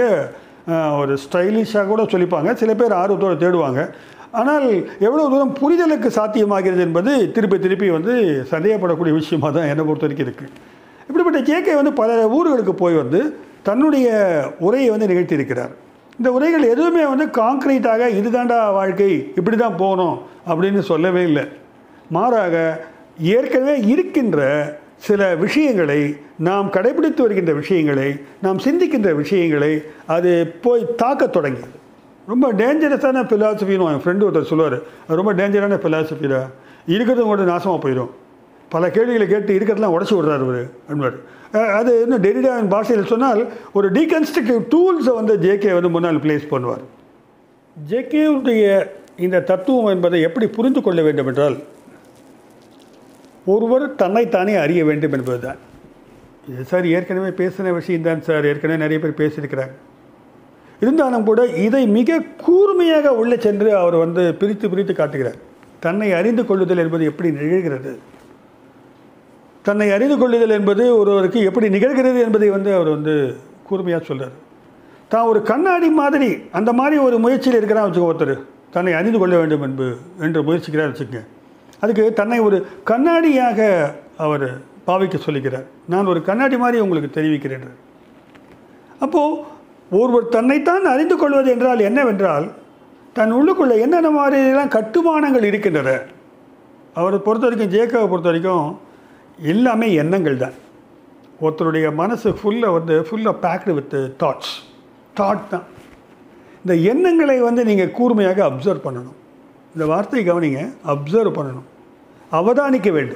ஒரு ஸ்டைலிஷாக கூட சொல்லிப்பாங்க. சில பேர் ஆர்வத்தோடு தேடுவாங்க. ஆனால் எவ்வளோ தூரம் புரிதலுக்கு சாத்தியமாகிறது என்பது திருப்பி வந்து சந்தேகப்படக்கூடிய விஷயமாக தான் என்னை பொறுத்த வரைக்கும் இருக்குது. இப்படிப்பட்ட ஜேகே வந்து பல ஊர்களுக்கு போய் வந்து தன்னுடைய உரையை வந்து நிகழ்த்தியிருக்கிறார். இந்த உரைகள் எதுவுமே வந்து கான்க்ரீட்டாக இதுதாண்டா வாழ்க்கை இப்படி தான் போகணும் அப்படின்னு சொல்லவே இல்லை. மாறாக ஏற்கனவே இருக்கின்ற சில விஷயங்களை, நாம் கடைபிடித்து வருகின்ற விஷயங்களை, நாம் சிந்திக்கின்ற விஷயங்களை அது போய் தாக்கத் தொடங்கியது. ரொம்ப டேஞ்சரஸான ஃபிலாசபின்னு என் ஃப்ரெண்டு ஒருத்தர் சொல்லுவார், அது ரொம்ப டேஞ்சரான ஃபிலாசபிடா, இருக்கிறது கூட நாசமாக போயிடும், பல கேள்விகளை கேட்டு இருக்கிறதுலாம் உடச்சி விடுறாரு அவர் அன்பார். அது இன்னும் டெரிடாவின் பாஷையில் சொன்னால் ஒரு டீகன்ஸ்ட்ரக்டிவ் டூல்ஸை வந்து ஜேகே வந்து முன்னால் பிளேஸ் பண்ணுவார். ஜேகேவுடைய இந்த தத்துவம் என்பதை எப்படி புரிந்து கொள்ள வேண்டும் என்றால், ஒருவர் தன்னைத்தானே அறிய வேண்டும் என்பதுதான். இது சார் ஏற்கனவே பேசின விஷயம்தான் சார், ஏற்கனவே நிறைய பேர் பேசியிருக்கிறாங்க. இருந்தாலும் கூட இதை மிக கூர்மையாக உள்ளே சென்று அவர் பிரித்து பிரித்து காட்டுகிறார். தன்னை அறிந்து கொள்ளுதல் என்பது எப்படி நிகழ்கிறது, தன்னை அறிந்து கொள்ளுதல் என்பது ஒருவருக்கு எப்படி நிகழ்கிறது என்பதை அவர் கூர்மையாக சொல்கிறார். தான் ஒரு கண்ணாடி மாதிரி, அந்த மாதிரி ஒரு முயற்சியில் இருக்கிறான் வச்சுக்கோ. ஒருத்தர் தன்னை அறிந்து கொள்ள வேண்டும் என்று முயற்சிக்கிறார் வச்சுக்கோங்க. அதுக்கு தன்னை ஒரு கண்ணாடியாக அவர் பாவிக்க சொல்லுகிறார். நான் ஒரு கண்ணாடி மாதிரி உங்களுக்கு தெரிவிக்கிறேன். அப்போது ஒருவர் தன்னைத்தான் அறிந்து கொள்வது என்றால் என்னவென்றால், தன் உள்ளுக்குள்ளே என்னென்ன மாதிரிலாம் கட்டுமானங்கள் இருக்கின்றன. அவரை பொறுத்த வரைக்கும், ஜேக்கவை பொறுத்த வரைக்கும் எல்லாமே எண்ணங்கள் தான். ஒருத்தருடைய மனசு ஃபுல்லாக பேக்டு வித் தாட் தான். இந்த எண்ணங்களை நீங்கள் கூர்மையாக அப்சர்வ் பண்ணணும். இந்த வார்த்தையை கவனிங்க, அப்சர்வ் பண்ணணும், அவதானிக்க வேண்டும்.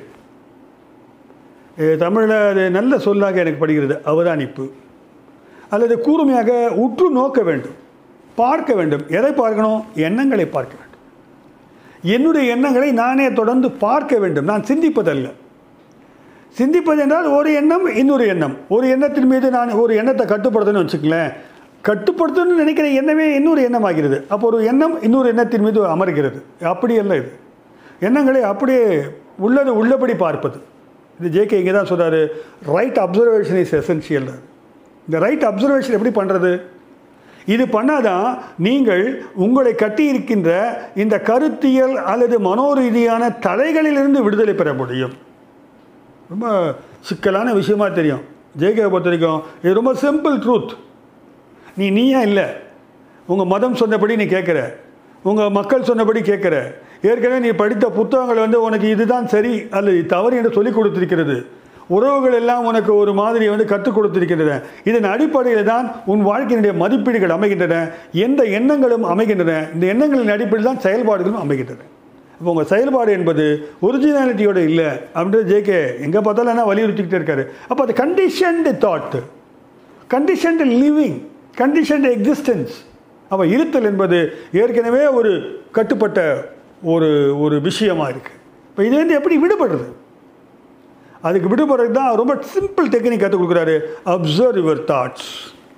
தமிழில் அது நல்ல சொல்லாக எனக்கு படுகிறது, அவதானிப்பு. அல்லது கூர்மையாக உற்று நோக்க வேண்டும், பார்க்க வேண்டும். எதை பார்க்கணும்? எண்ணங்களை பார்க்க வேண்டும். என்னுடைய எண்ணங்களை நானே தொடர்ந்து பார்க்க வேண்டும். நான் சிந்திப்பதல்ல. சிந்திப்பது என்றால் ஒரு எண்ணம் இன்னொரு எண்ணம். ஒரு எண்ணத்தின் மீது நான் ஒரு எண்ணத்தை கட்டுப்படுத்தணும்னு வச்சுக்கலேன், கட்டுப்படுத்தணும்னு நினைக்கிற எண்ணமே இன்னொரு எண்ணம் ஆகிறது. அப்போ ஒரு எண்ணம் இன்னொரு எண்ணத்தின் மீது அமர்கிறது. அப்படியல்ல இது. எண்ணங்களை அப்படியே உள்ளபடி பார்ப்பது. இது ஜேகே இங்கே தான் சொல்கிறாரு, ரைட் அப்சர்வேஷன் இஸ் எசென்ஷியல். இந்த ரைட் அப்சர்வேஷன் எப்படி பண்ணுறது? இது பண்ணாதான் நீங்கள் உங்களை கட்டியிருக்கின்ற இந்த கருத்தியல் அல்லது மனோரீதியான தடைகளிலிருந்து விடுதலை பெற முடியும். ரொம்ப சிக்கலான விஷயமாக தெரியும். ஜேகேவை பொறுத்த வரைக்கும் இது ரொம்ப சிம்பிள் ட்ரூத். நீயா இல்லை, உங்கள் மதம் சொன்னபடி நீ கேட்குற, உங்கள் மக்கள் சொன்னபடி கேட்குற, ஏற்கனவே நீ படித்த புத்தகங்கள் உனக்கு இதுதான் சரி அல்லது தவறு என்று சொல்லிக் கொடுத்திருக்கிறது. உறவுகள் எல்லாம் உனக்கு ஒரு மாதிரி கற்றுக் கொடுத்திருக்கின்றன. இதன் அடிப்படையில் தான் உன் வாழ்க்கையினுடைய மதிப்பீடுகள் அமைகின்றன, எந்த எண்ணங்களும் அமைகின்றன. இந்த எண்ணங்களின் அடிப்படையில் தான் செயல்பாடுகளும் அமைகின்றன. இப்போ உங்கள் செயல்பாடு என்பது ஒரிஜினாலிட்டியோடு இல்லை அப்படின்றது ஜேகே எங்கே பார்த்தாலும் என்ன வலியுறுத்திக்கிட்டே இருக்காரு. அப்போ அது conditioned thought, conditioned living, conditioned existence. அப்போ இருத்தல் என்பது ஏற்கனவே ஒரு கட்டுப்பட்ட ஒரு விஷயமாக இருக்குது. இப்போ இதுலேருந்து எப்படி விடுபடுறது? அதுக்கு விடுபடுறது தான் ரொம்ப சிம்பிள் டெக்னிக் கற்றுக் கொடுக்குறாரு. Observe your thoughts.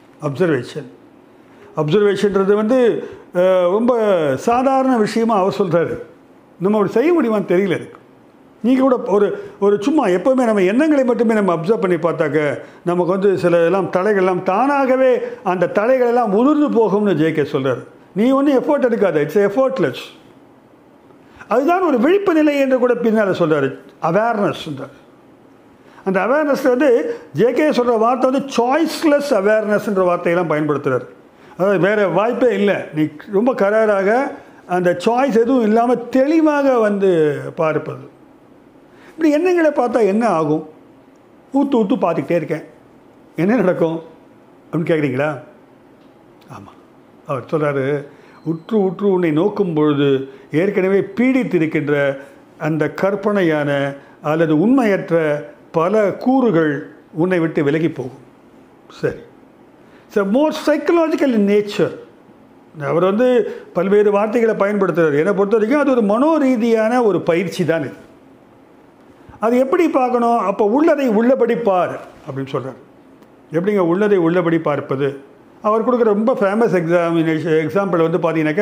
அப்சர்வேஷன்றது ரொம்ப சாதாரண விஷயமாக அவர் சொல்கிறாரு. நம்ம அப்படி செய்ய முடியுமான்னு தெரியல இருக்கு. நீங்கள் கூட ஒரு சும்மா எப்போவுமே நம்ம எண்ணங்களை மட்டுமே நம்ம அப்சர்வ் பண்ணி பார்த்தாக்க நமக்கு சில எல்லாம் தடைகள்லாம் தானாகவே அந்த தடைகளெல்லாம் உதிர்ந்து போகும்னு ஜேகே சொல்கிறார். நீ ஒன்றும் எஃபோர்ட் எடுக்காத, இட்ஸ் எஃபோர்ட்லெஸ். அதுதான் ஒரு விழிப்பு நிலை என்று கூட பின்னால் சொல்கிறார், அவேர்னஸ். அந்த அவேர்னஸ் ஜேகே சொல்கிற வார்த்தை சாய்ஸ்லெஸ் அவேர்னஸ்ன்ற வார்த்தையெல்லாம் பயன்படுத்துகிறார். அதாவது வேறு வாய்ப்பே இல்லை, நீ ரொம்ப கராராக அந்த சாய்ஸ் எதுவும் இல்லாமல் தெளிவாக பார்ப்பது. இப்படி எண்ணங்களை பார்த்தா என்ன ஆகும்? ஊற்று பார்த்துக்கிட்டே இருக்கேன், என்ன நடக்கும் அப்படின்னு கேட்குறீங்களா? ஆமாம், அவர் சொல்கிறாரு, உற்று உன்னை நோக்கும் பொழுது ஏற்கனவே பீடித்திருக்கின்ற அந்த கற்பனையான அல்லது உண்மையற்ற பல கூறுகள் உன்னை விட்டு விலகி போகும். சரி, it's more psychological in nature. அவர் பல்வேறு வார்த்தைகளை பயன்படுத்துகிறார். என்னை பொறுத்த வரைக்கும் அது ஒரு மனோரீதியான ஒரு பயிற்சி தான் இது. அது எப்படி பார்க்கணும்? அப்போ உள்ளதை உள்ளபடி பார் அப்படின்னு சொல்கிறார். எப்படிங்க உள்ளதை உள்ளபடி பார்ப்பது? அவர் கொடுக்குற ரொம்ப ஃபேமஸ் எக்ஸாம்பிள் பார்த்தீங்கன்னாக்கா,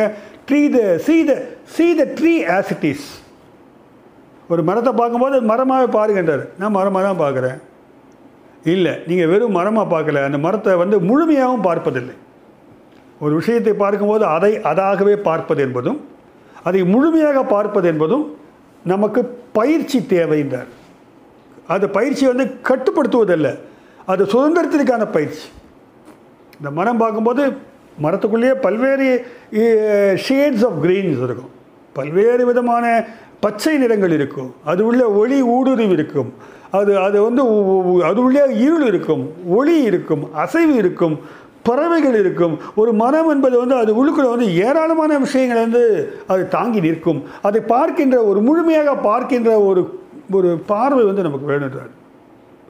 see the tree as it is. ஒரு மரத்தை பார்க்கும்போது அது மரமாகவே பாருங்கன்றார். நான் மரமாக தான் பார்க்குறேன். இல்லை, நீங்கள் வெறும் மரமாக பார்க்கல, அந்த மரத்தை முழுமையாகவும் பார்ப்பதில்லை. ஒரு விஷயத்தை பார்க்கும்போது அதை அதாகவே பார்ப்பது என்பதும் அதை முழுமையாக பார்ப்பது என்பதும் நமக்கு பயிற்சி தேவைன்றார். அது பயிற்சி கட்டுப்படுத்துவதில்லை, அது சுதந்திரத்திற்கான பயிற்சி. இந்த மரம் பார்க்கும்போது மரத்துக்குள்ளேயே பல்வேறு ஷேட்ஸ் ஆஃப் க்ரீன்ஸ் இருக்கும், பல்வேறு விதமான பச்சை நிறங்கள் இருக்கும், அது உள்ள ஒளி ஊடுருவி இருக்கும், அது அது உள்ளே இருள் இருக்கும், ஒளி இருக்கும், அசைவு இருக்கும், பறவைகள் இருக்கும். ஒரு மரம் என்பது அது உள்ளுக்குள்ள ஏராளமான விஷயங்கள் அது தாங்கி நிற்கும். அதை பார்க்கின்ற ஒரு முழுமையாக பார்க்கின்ற ஒரு பார்வை நமக்கு வேணுன்றார்.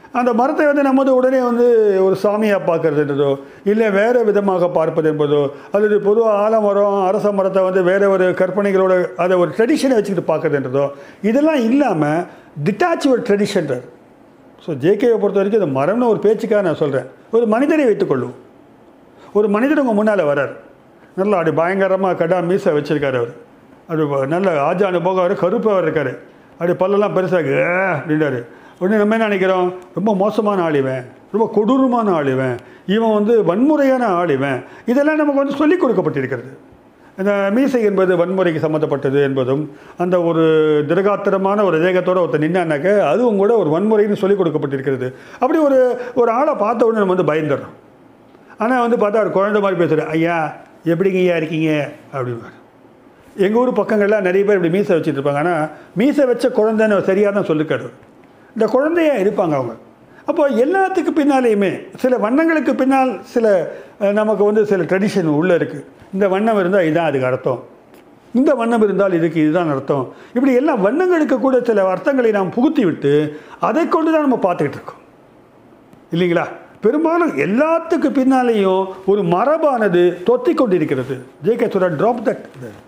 அந்த மரத்தை வந்து நம்ம வந்து உடனே வந்து ஒரு சாமியாக பார்க்கறதுன்றதோ இல்லை வேறு விதமாக பார்ப்பது என்பதோ அல்லது பொதுவாக ஆலமரம் அரச மரத்தை வந்து வேறு ஒரு கற்பனைகளோட அதை ஒரு ட்ரெடிஷனை வச்சுக்கிட்டு பார்க்குறதுன்றதோ இதெல்லாம் இல்லாமல் டிட்டாச் ஒரு ட்ரெடிஷன்றார். ஸோ ஜேகேவை பொறுத்த வரைக்கும் இந்த மரம்னு ஒரு பேச்சுக்காக நான் சொல்கிறேன். ஒரு மனிதனை வைத்துக்கொள்ளும். ஒரு மனிதன் உங்கள் முன்னால் வரார், நல்லா அப்படி பயங்கரமாக கடா மீசை வச்சுருக்காரு. அவர் அப்படி நல்ல ஆஜானு போக அவர் கருப்பாக இருக்கார், அப்படி பல்லெல்லாம் பெருசாக அப்படின்றாரு. உடனே நம்ம என்ன நினைக்கிறோம், ரொம்ப மோசமான ஆளிவன், ரொம்ப கொடூரமான ஆளிவன், இவன் வந்து வன்முறையான ஆளிவன். இதெல்லாம் நமக்கு வந்து சொல்லிக் கொடுக்கப்பட்டிருக்கிறது. இந்த மீசை என்பது வன்முறைக்கு சம்மந்தப்பட்டது என்பதும் அந்த ஒரு திரகாத்திரமான ஒரு தேகத்தோடு ஒருத்தர் நின்னானாக்க அதுவும் கூட ஒரு வன்முறைன்னு சொல்லிக் கொடுக்கப்பட்டிருக்கிறது. அப்படி ஒரு ஆளை பார்த்த உடனே நம்ம வந்து பயந்துடுறோம். ஆனால் வந்து பார்த்தா அவர் குழந்தை மாதிரி பேசுகிறார், ஐயா எப்படிங்க ஐயா இருக்கீங்க அப்படின்வார். எங்கள் ஊர் பக்கங்கள்லாம் நிறைய பேர் இப்படி மீசை வச்சுட்டு இருப்பாங்க. ஆனால் மீசை வச்ச குழந்தைன்னு சரியாக தான் சொல்லிக்காரு. இந்த குழந்தையாக இருப்பாங்க அவங்க. அப்போது எல்லாத்துக்கு பின்னாலேயுமே சில வண்ணங்களுக்கு பின்னால் சில நமக்கு வந்து சில ட்ரெடிஷன் உள்ளே இருக்குது. இந்த வண்ணம் இருந்தால் இதுதான் அதுக்கு அர்த்தம், இந்த வண்ணம் இருந்தால் இதுக்கு இதுதான் அர்த்தம். இப்படி எல்லா வண்ணங்களுக்கு கூட சில அர்த்தங்களை நாம் புகுத்தி விட்டு அதை கொண்டு தான் நம்ம பார்த்துக்கிட்டு இருக்கோம் இல்லைங்களா? பெரும்பாலும் எல்லாத்துக்கு பின்னாலேயும் ஒரு மரபானது தொத்தி கொண்டிருக்கிறது. ஜேகே சொல்ற ட்ராப் தட்,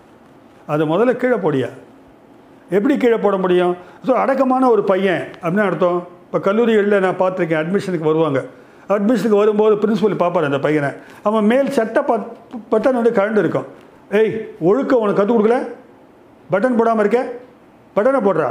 அதை முதல்ல கீழே போடியா. எப்படி கீழே போட முடியும்? ஸோ அடக்கமான ஒரு பையன் அப்படின்னு அர்த்தம். இப்போ கல்லூரிகளில் நான் பார்த்துருக்கேன், அட்மிஷனுக்கு வருவாங்க. அட்மிஷனுக்கு வரும்போது பிரின்சிபல் பார்ப்பார் அந்த பையனை. அவன் மேல் சட்டை பட்டன் வந்து கழண்டு இருக்கும். ஏய் ஒழுக்க உனக்கு கற்றுக் கொடுக்கல, பட்டன் போடாமல் இருக்க, பட்டனை போடுறா.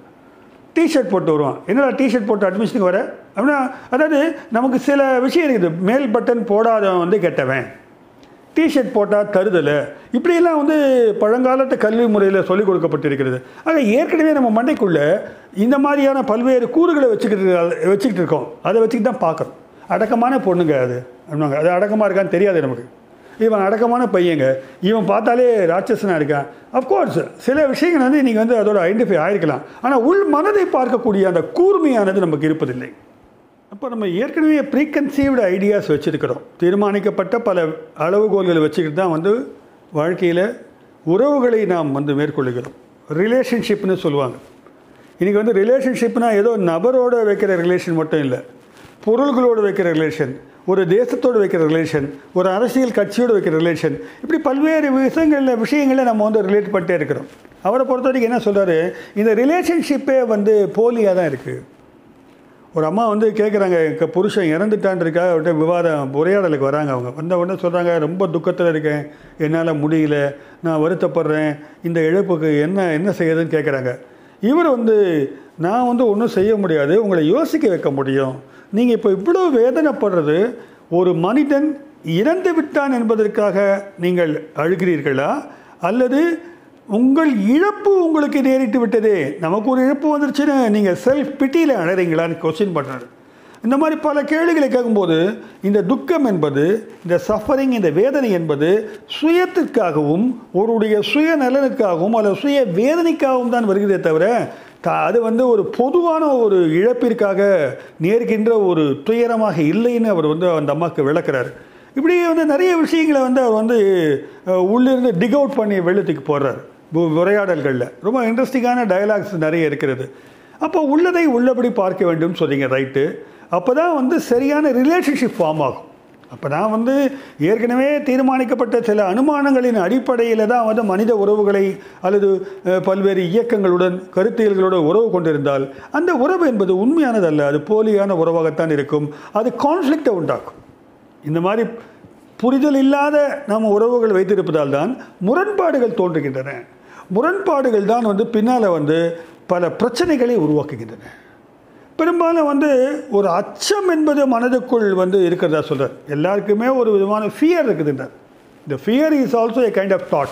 டிஷர்ட் போட்டு வருவான். என்னடா டிஷர்ட் போட்டு அட்மிஷனுக்கு வர அப்படின்னா, அதாவது நமக்கு சில விஷயம் இருக்குது. மேல் பட்டன் போடாதவன் வந்து கெட்டவன், டிஷர்ட் போட்டால் தருதலை, இப்படியெல்லாம் வந்து பழங்காலத்து கல்வி முறையில் சொல்லிக் கொடுக்கப்பட்டிருக்கிறது. ஆக ஏற்கனவே நம்ம மண்டைக்குள்ளே இந்த மாதிரியான பல்வேறு கூறுகளை வச்சுக்கிட்டு இருக்கோம். அதை வச்சுக்கிட்டு தான் பார்க்குறோம். அடக்கமான பொண்ணுங்க அது அப்படின்னாங்க, அது அடக்கமாக இருக்கான்னு தெரியாது நமக்கு. இவன் அடக்கமான பையங்க, இவன் பார்த்தாலே ராட்சசனாக இருக்கான். அஃப்கோர்ஸ் சில விஷயங்கள் வந்து நீங்கள் வந்து அதோட ஐடென்டிஃபை ஆகிருக்கலாம். ஆனால் உள் மனதை பார்க்கக்கூடிய அந்த கூர்மையானது நமக்கு இருப்பதில்லை. அப்போ நம்ம ஏற்கனவே ப்ரீகன்சீவ்டு ஐடியாஸ் வச்சுருக்கிறோம். தீர்மானிக்கப்பட்ட பல அளவுகோல்களை வச்சுக்கிட்டு தான் வந்து வாழ்க்கையில் உறவுகளை நாம் வந்து மேற்கொள்ளுகிறோம். ரிலேஷன்ஷிப்னு சொல்லுவாங்க. இன்றைக்கி வந்து ரிலேஷன்ஷிப்னால் ஏதோ நபரோடு வைக்கிற ரிலேஷன் மட்டும் இல்லை, பொருள்களோடு வைக்கிற ரிலேஷன், ஒரு தேசத்தோடு வைக்கிற ரிலேஷன், ஒரு அரசியல் கட்சியோடு வைக்கிற ரிலேஷன், இப்படி பல்வேறு விஷயங்களை நம்ம வந்து ரிலேட் பண்ணிட்டே இருக்கிறோம். அவரை பொறுத்த வரைக்கும் என்ன சொல்கிறாரு, இந்த ரிலேஷன்ஷிப்பே வந்து போலியாக தான் இருக்குது. ஒரு அம்மா வந்து கேட்குறாங்க, எங்கள் புருஷன் இறந்துட்டான்ருக்கா, அவர்கிட்ட உரையாடலுக்கு வராங்க. அவங்க வந்த உடனே சொல்கிறாங்க, ரொம்ப துக்கத்தில் இருக்கேன், என்னால் முடியல, நான் வருத்தப்படுறேன், இந்த இழப்புக்கு என்ன செய்யுதுன்னு கேட்குறாங்க. இவர் வந்து நான் வந்து ஒன்றும் செய்ய முடியாது, உங்களை யோசிக்க வைக்க முடியும். நீங்கள் இப்போ இவ்வளோ வேதனைப்படுறது ஒரு மனிதன் இறந்து விட்டான் என்பதற்காக நீங்கள் அழுகிறீர்களா, அல்லது உங்கள் இழப்பு உங்களுக்கு நேரிட்டு விட்டதே, நமக்கு ஒரு இழப்பு வந்துருச்சுன்னு நீங்கள் செல்ஃப் பிட்டியில் அழறீங்களான்னு கொஸ்டின் பண்ணுறாரு. இந்த மாதிரி பல கேள்விகளை கேட்கும்போது இந்த துக்கம் என்பது, இந்த சஃபரிங், இந்த வேதனை என்பது சுயத்திற்காகவும் ஒருடைய சுய நலனுக்காகவும் அல்லது சுய வேதனைக்காகவும் தான் வருகிறதே தவிர அது வந்து ஒரு பொதுவான ஒரு இழப்பிற்காக நேர்கின்ற ஒரு துயரமாக இல்லைன்னு அவர் வந்து அந்த அம்மாவுக்கு விளக்குறாரு. இப்படி வந்து நிறைய விஷயங்களை வந்து அவர் வந்து உள்ளிருந்து டிக் அவுட் பண்ணி வெள்ளத்துக்கு போடுறார் உரையாடல்களில். ரொம்ப இன்ட்ரெஸ்டிங்கான டயலாக்ஸ் நிறைய இருக்கிறது. அப்போ உள்ளதை உள்ளபடி பார்க்க வேண்டும் சொல்லிங்க, ரைட்டு. அப்போ தான் வந்து சரியான ரிலேஷன்ஷிப் ஃபார்ம் ஆகும். அப்போ தான் வந்து ஏற்கனவே தீர்மானிக்கப்பட்ட சில அனுமானங்களின் அடிப்படையில் தான் வந்து மனித உறவுகளை அல்லது பல்வேறு இயக்கங்களுடன் கருத்தியல்களோட உறவு கொண்டிருந்தால் அந்த உறவு என்பது உண்மையானதல்ல, அது போலியான உறவாகத்தான் இருக்கும். அது கான்ஃப்ளிக்டை உண்டாக்கும். இந்த மாதிரி புரிதல் இல்லாத நாம் உறவுகள் வைத்திருப்பதால் தான் முரண்பாடுகள் தோன்றுகின்றன. முரண்பாடுகள் தான் வந்து பின்னால் வந்து பல பிரச்சனைகளை உருவாக்குகின்றன. பெரும்பாலும் வந்து ஒரு அச்சம் என்பது மனதுக்குள் வந்து இருக்கிறதா சொல்கிறார். எல்லாருக்குமே ஒரு விதமான ஃபியர் இருக்குதுன்றார். இந்த fear is also a kind of thought.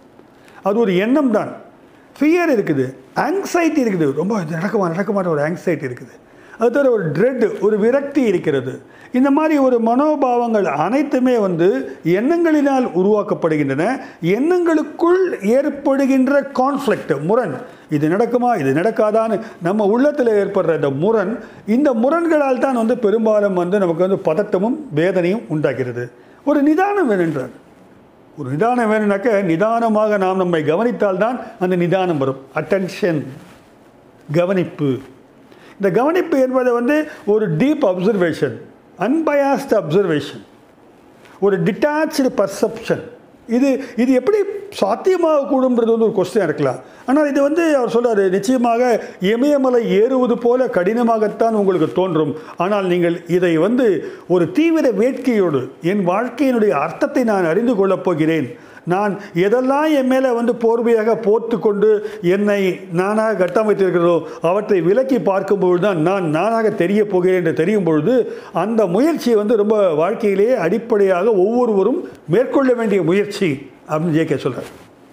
அது ஒரு எண்ணம் தான். ஃபியர் இருக்குது, ஆங்ஸைட்டி இருக்குது, ரொம்ப நடக்கமான ஒரு ஆங்ஸைட்டி இருக்குது. அது தவிர ஒரு ட்ரெட், ஒரு விரக்தி இருக்கிறது. இந்த மாதிரி ஒரு மனோபாவங்கள் அனைத்துமே வந்து எண்ணங்களினால் உருவாக்கப்படுகின்றன. எண்ணங்களுக்குள் ஏற்படுகின்ற கான்ஃப்ளிக்ட், முரண், இது நடக்குமா இது நடக்காதான்னு நம்ம உள்ளத்தில் ஏற்படுற இந்த முரண், இந்த முரண்களால் தான் வந்து பெரும்பாலும் வந்து நமக்கு வந்து பதட்டமும் வேதனையும் உண்டாகிறது. ஒரு நிதானம் வேணுன்றார். ஒரு நிதானம் வேணும்னாக்க நிதானமாக நாம் நம்மை கவனித்தால்தான் அந்த நிதானம் வரும். அட்டென்ஷன், கவனிப்பு. இந்த கவனிப்பு என்பது வந்து ஒரு டீப் அப்சர்வேஷன், அன்பயாஸ்டு அப்சர்வேஷன், ஒரு டிட்டாச்சு பர்செப்ஷன். இது எப்படி சாத்தியமாக கூடும்ன்றது வந்து ஒரு கொஸ்டின் இருக்கலாம். ஆனால் இது வந்து அவர் சொல்கிறார், நிச்சயமாக இமயமலை ஏறுவது போல கடினமாகத்தான் உங்களுக்கு தோன்றும். ஆனால் நீங்கள் இதை வந்து ஒரு தீவிர வேட்கையோடு என் வாழ்க்கையினுடைய அர்த்தத்தை நான் அறிந்து கொள்ளப் போகிறேன், நான் எதெல்லாம் என் மேலே வந்து போர்வையாக போர்த்து கொண்டு என்னை நானாக கட்டமைத்திருக்கிறதோ அவற்றை விலக்கி பார்க்கும்பொழுது தான் நான் நானாக தெரிய போகிறேன் என்று தெரியும் பொழுது அந்த முயற்சியை வந்து ரொம்ப வாழ்க்கையிலேயே அடிப்படையாக ஒவ்வொருவரும் மேற்கொள்ள வேண்டிய முயற்சி அப்படின்னு ஜேகே சொல்கிறார்.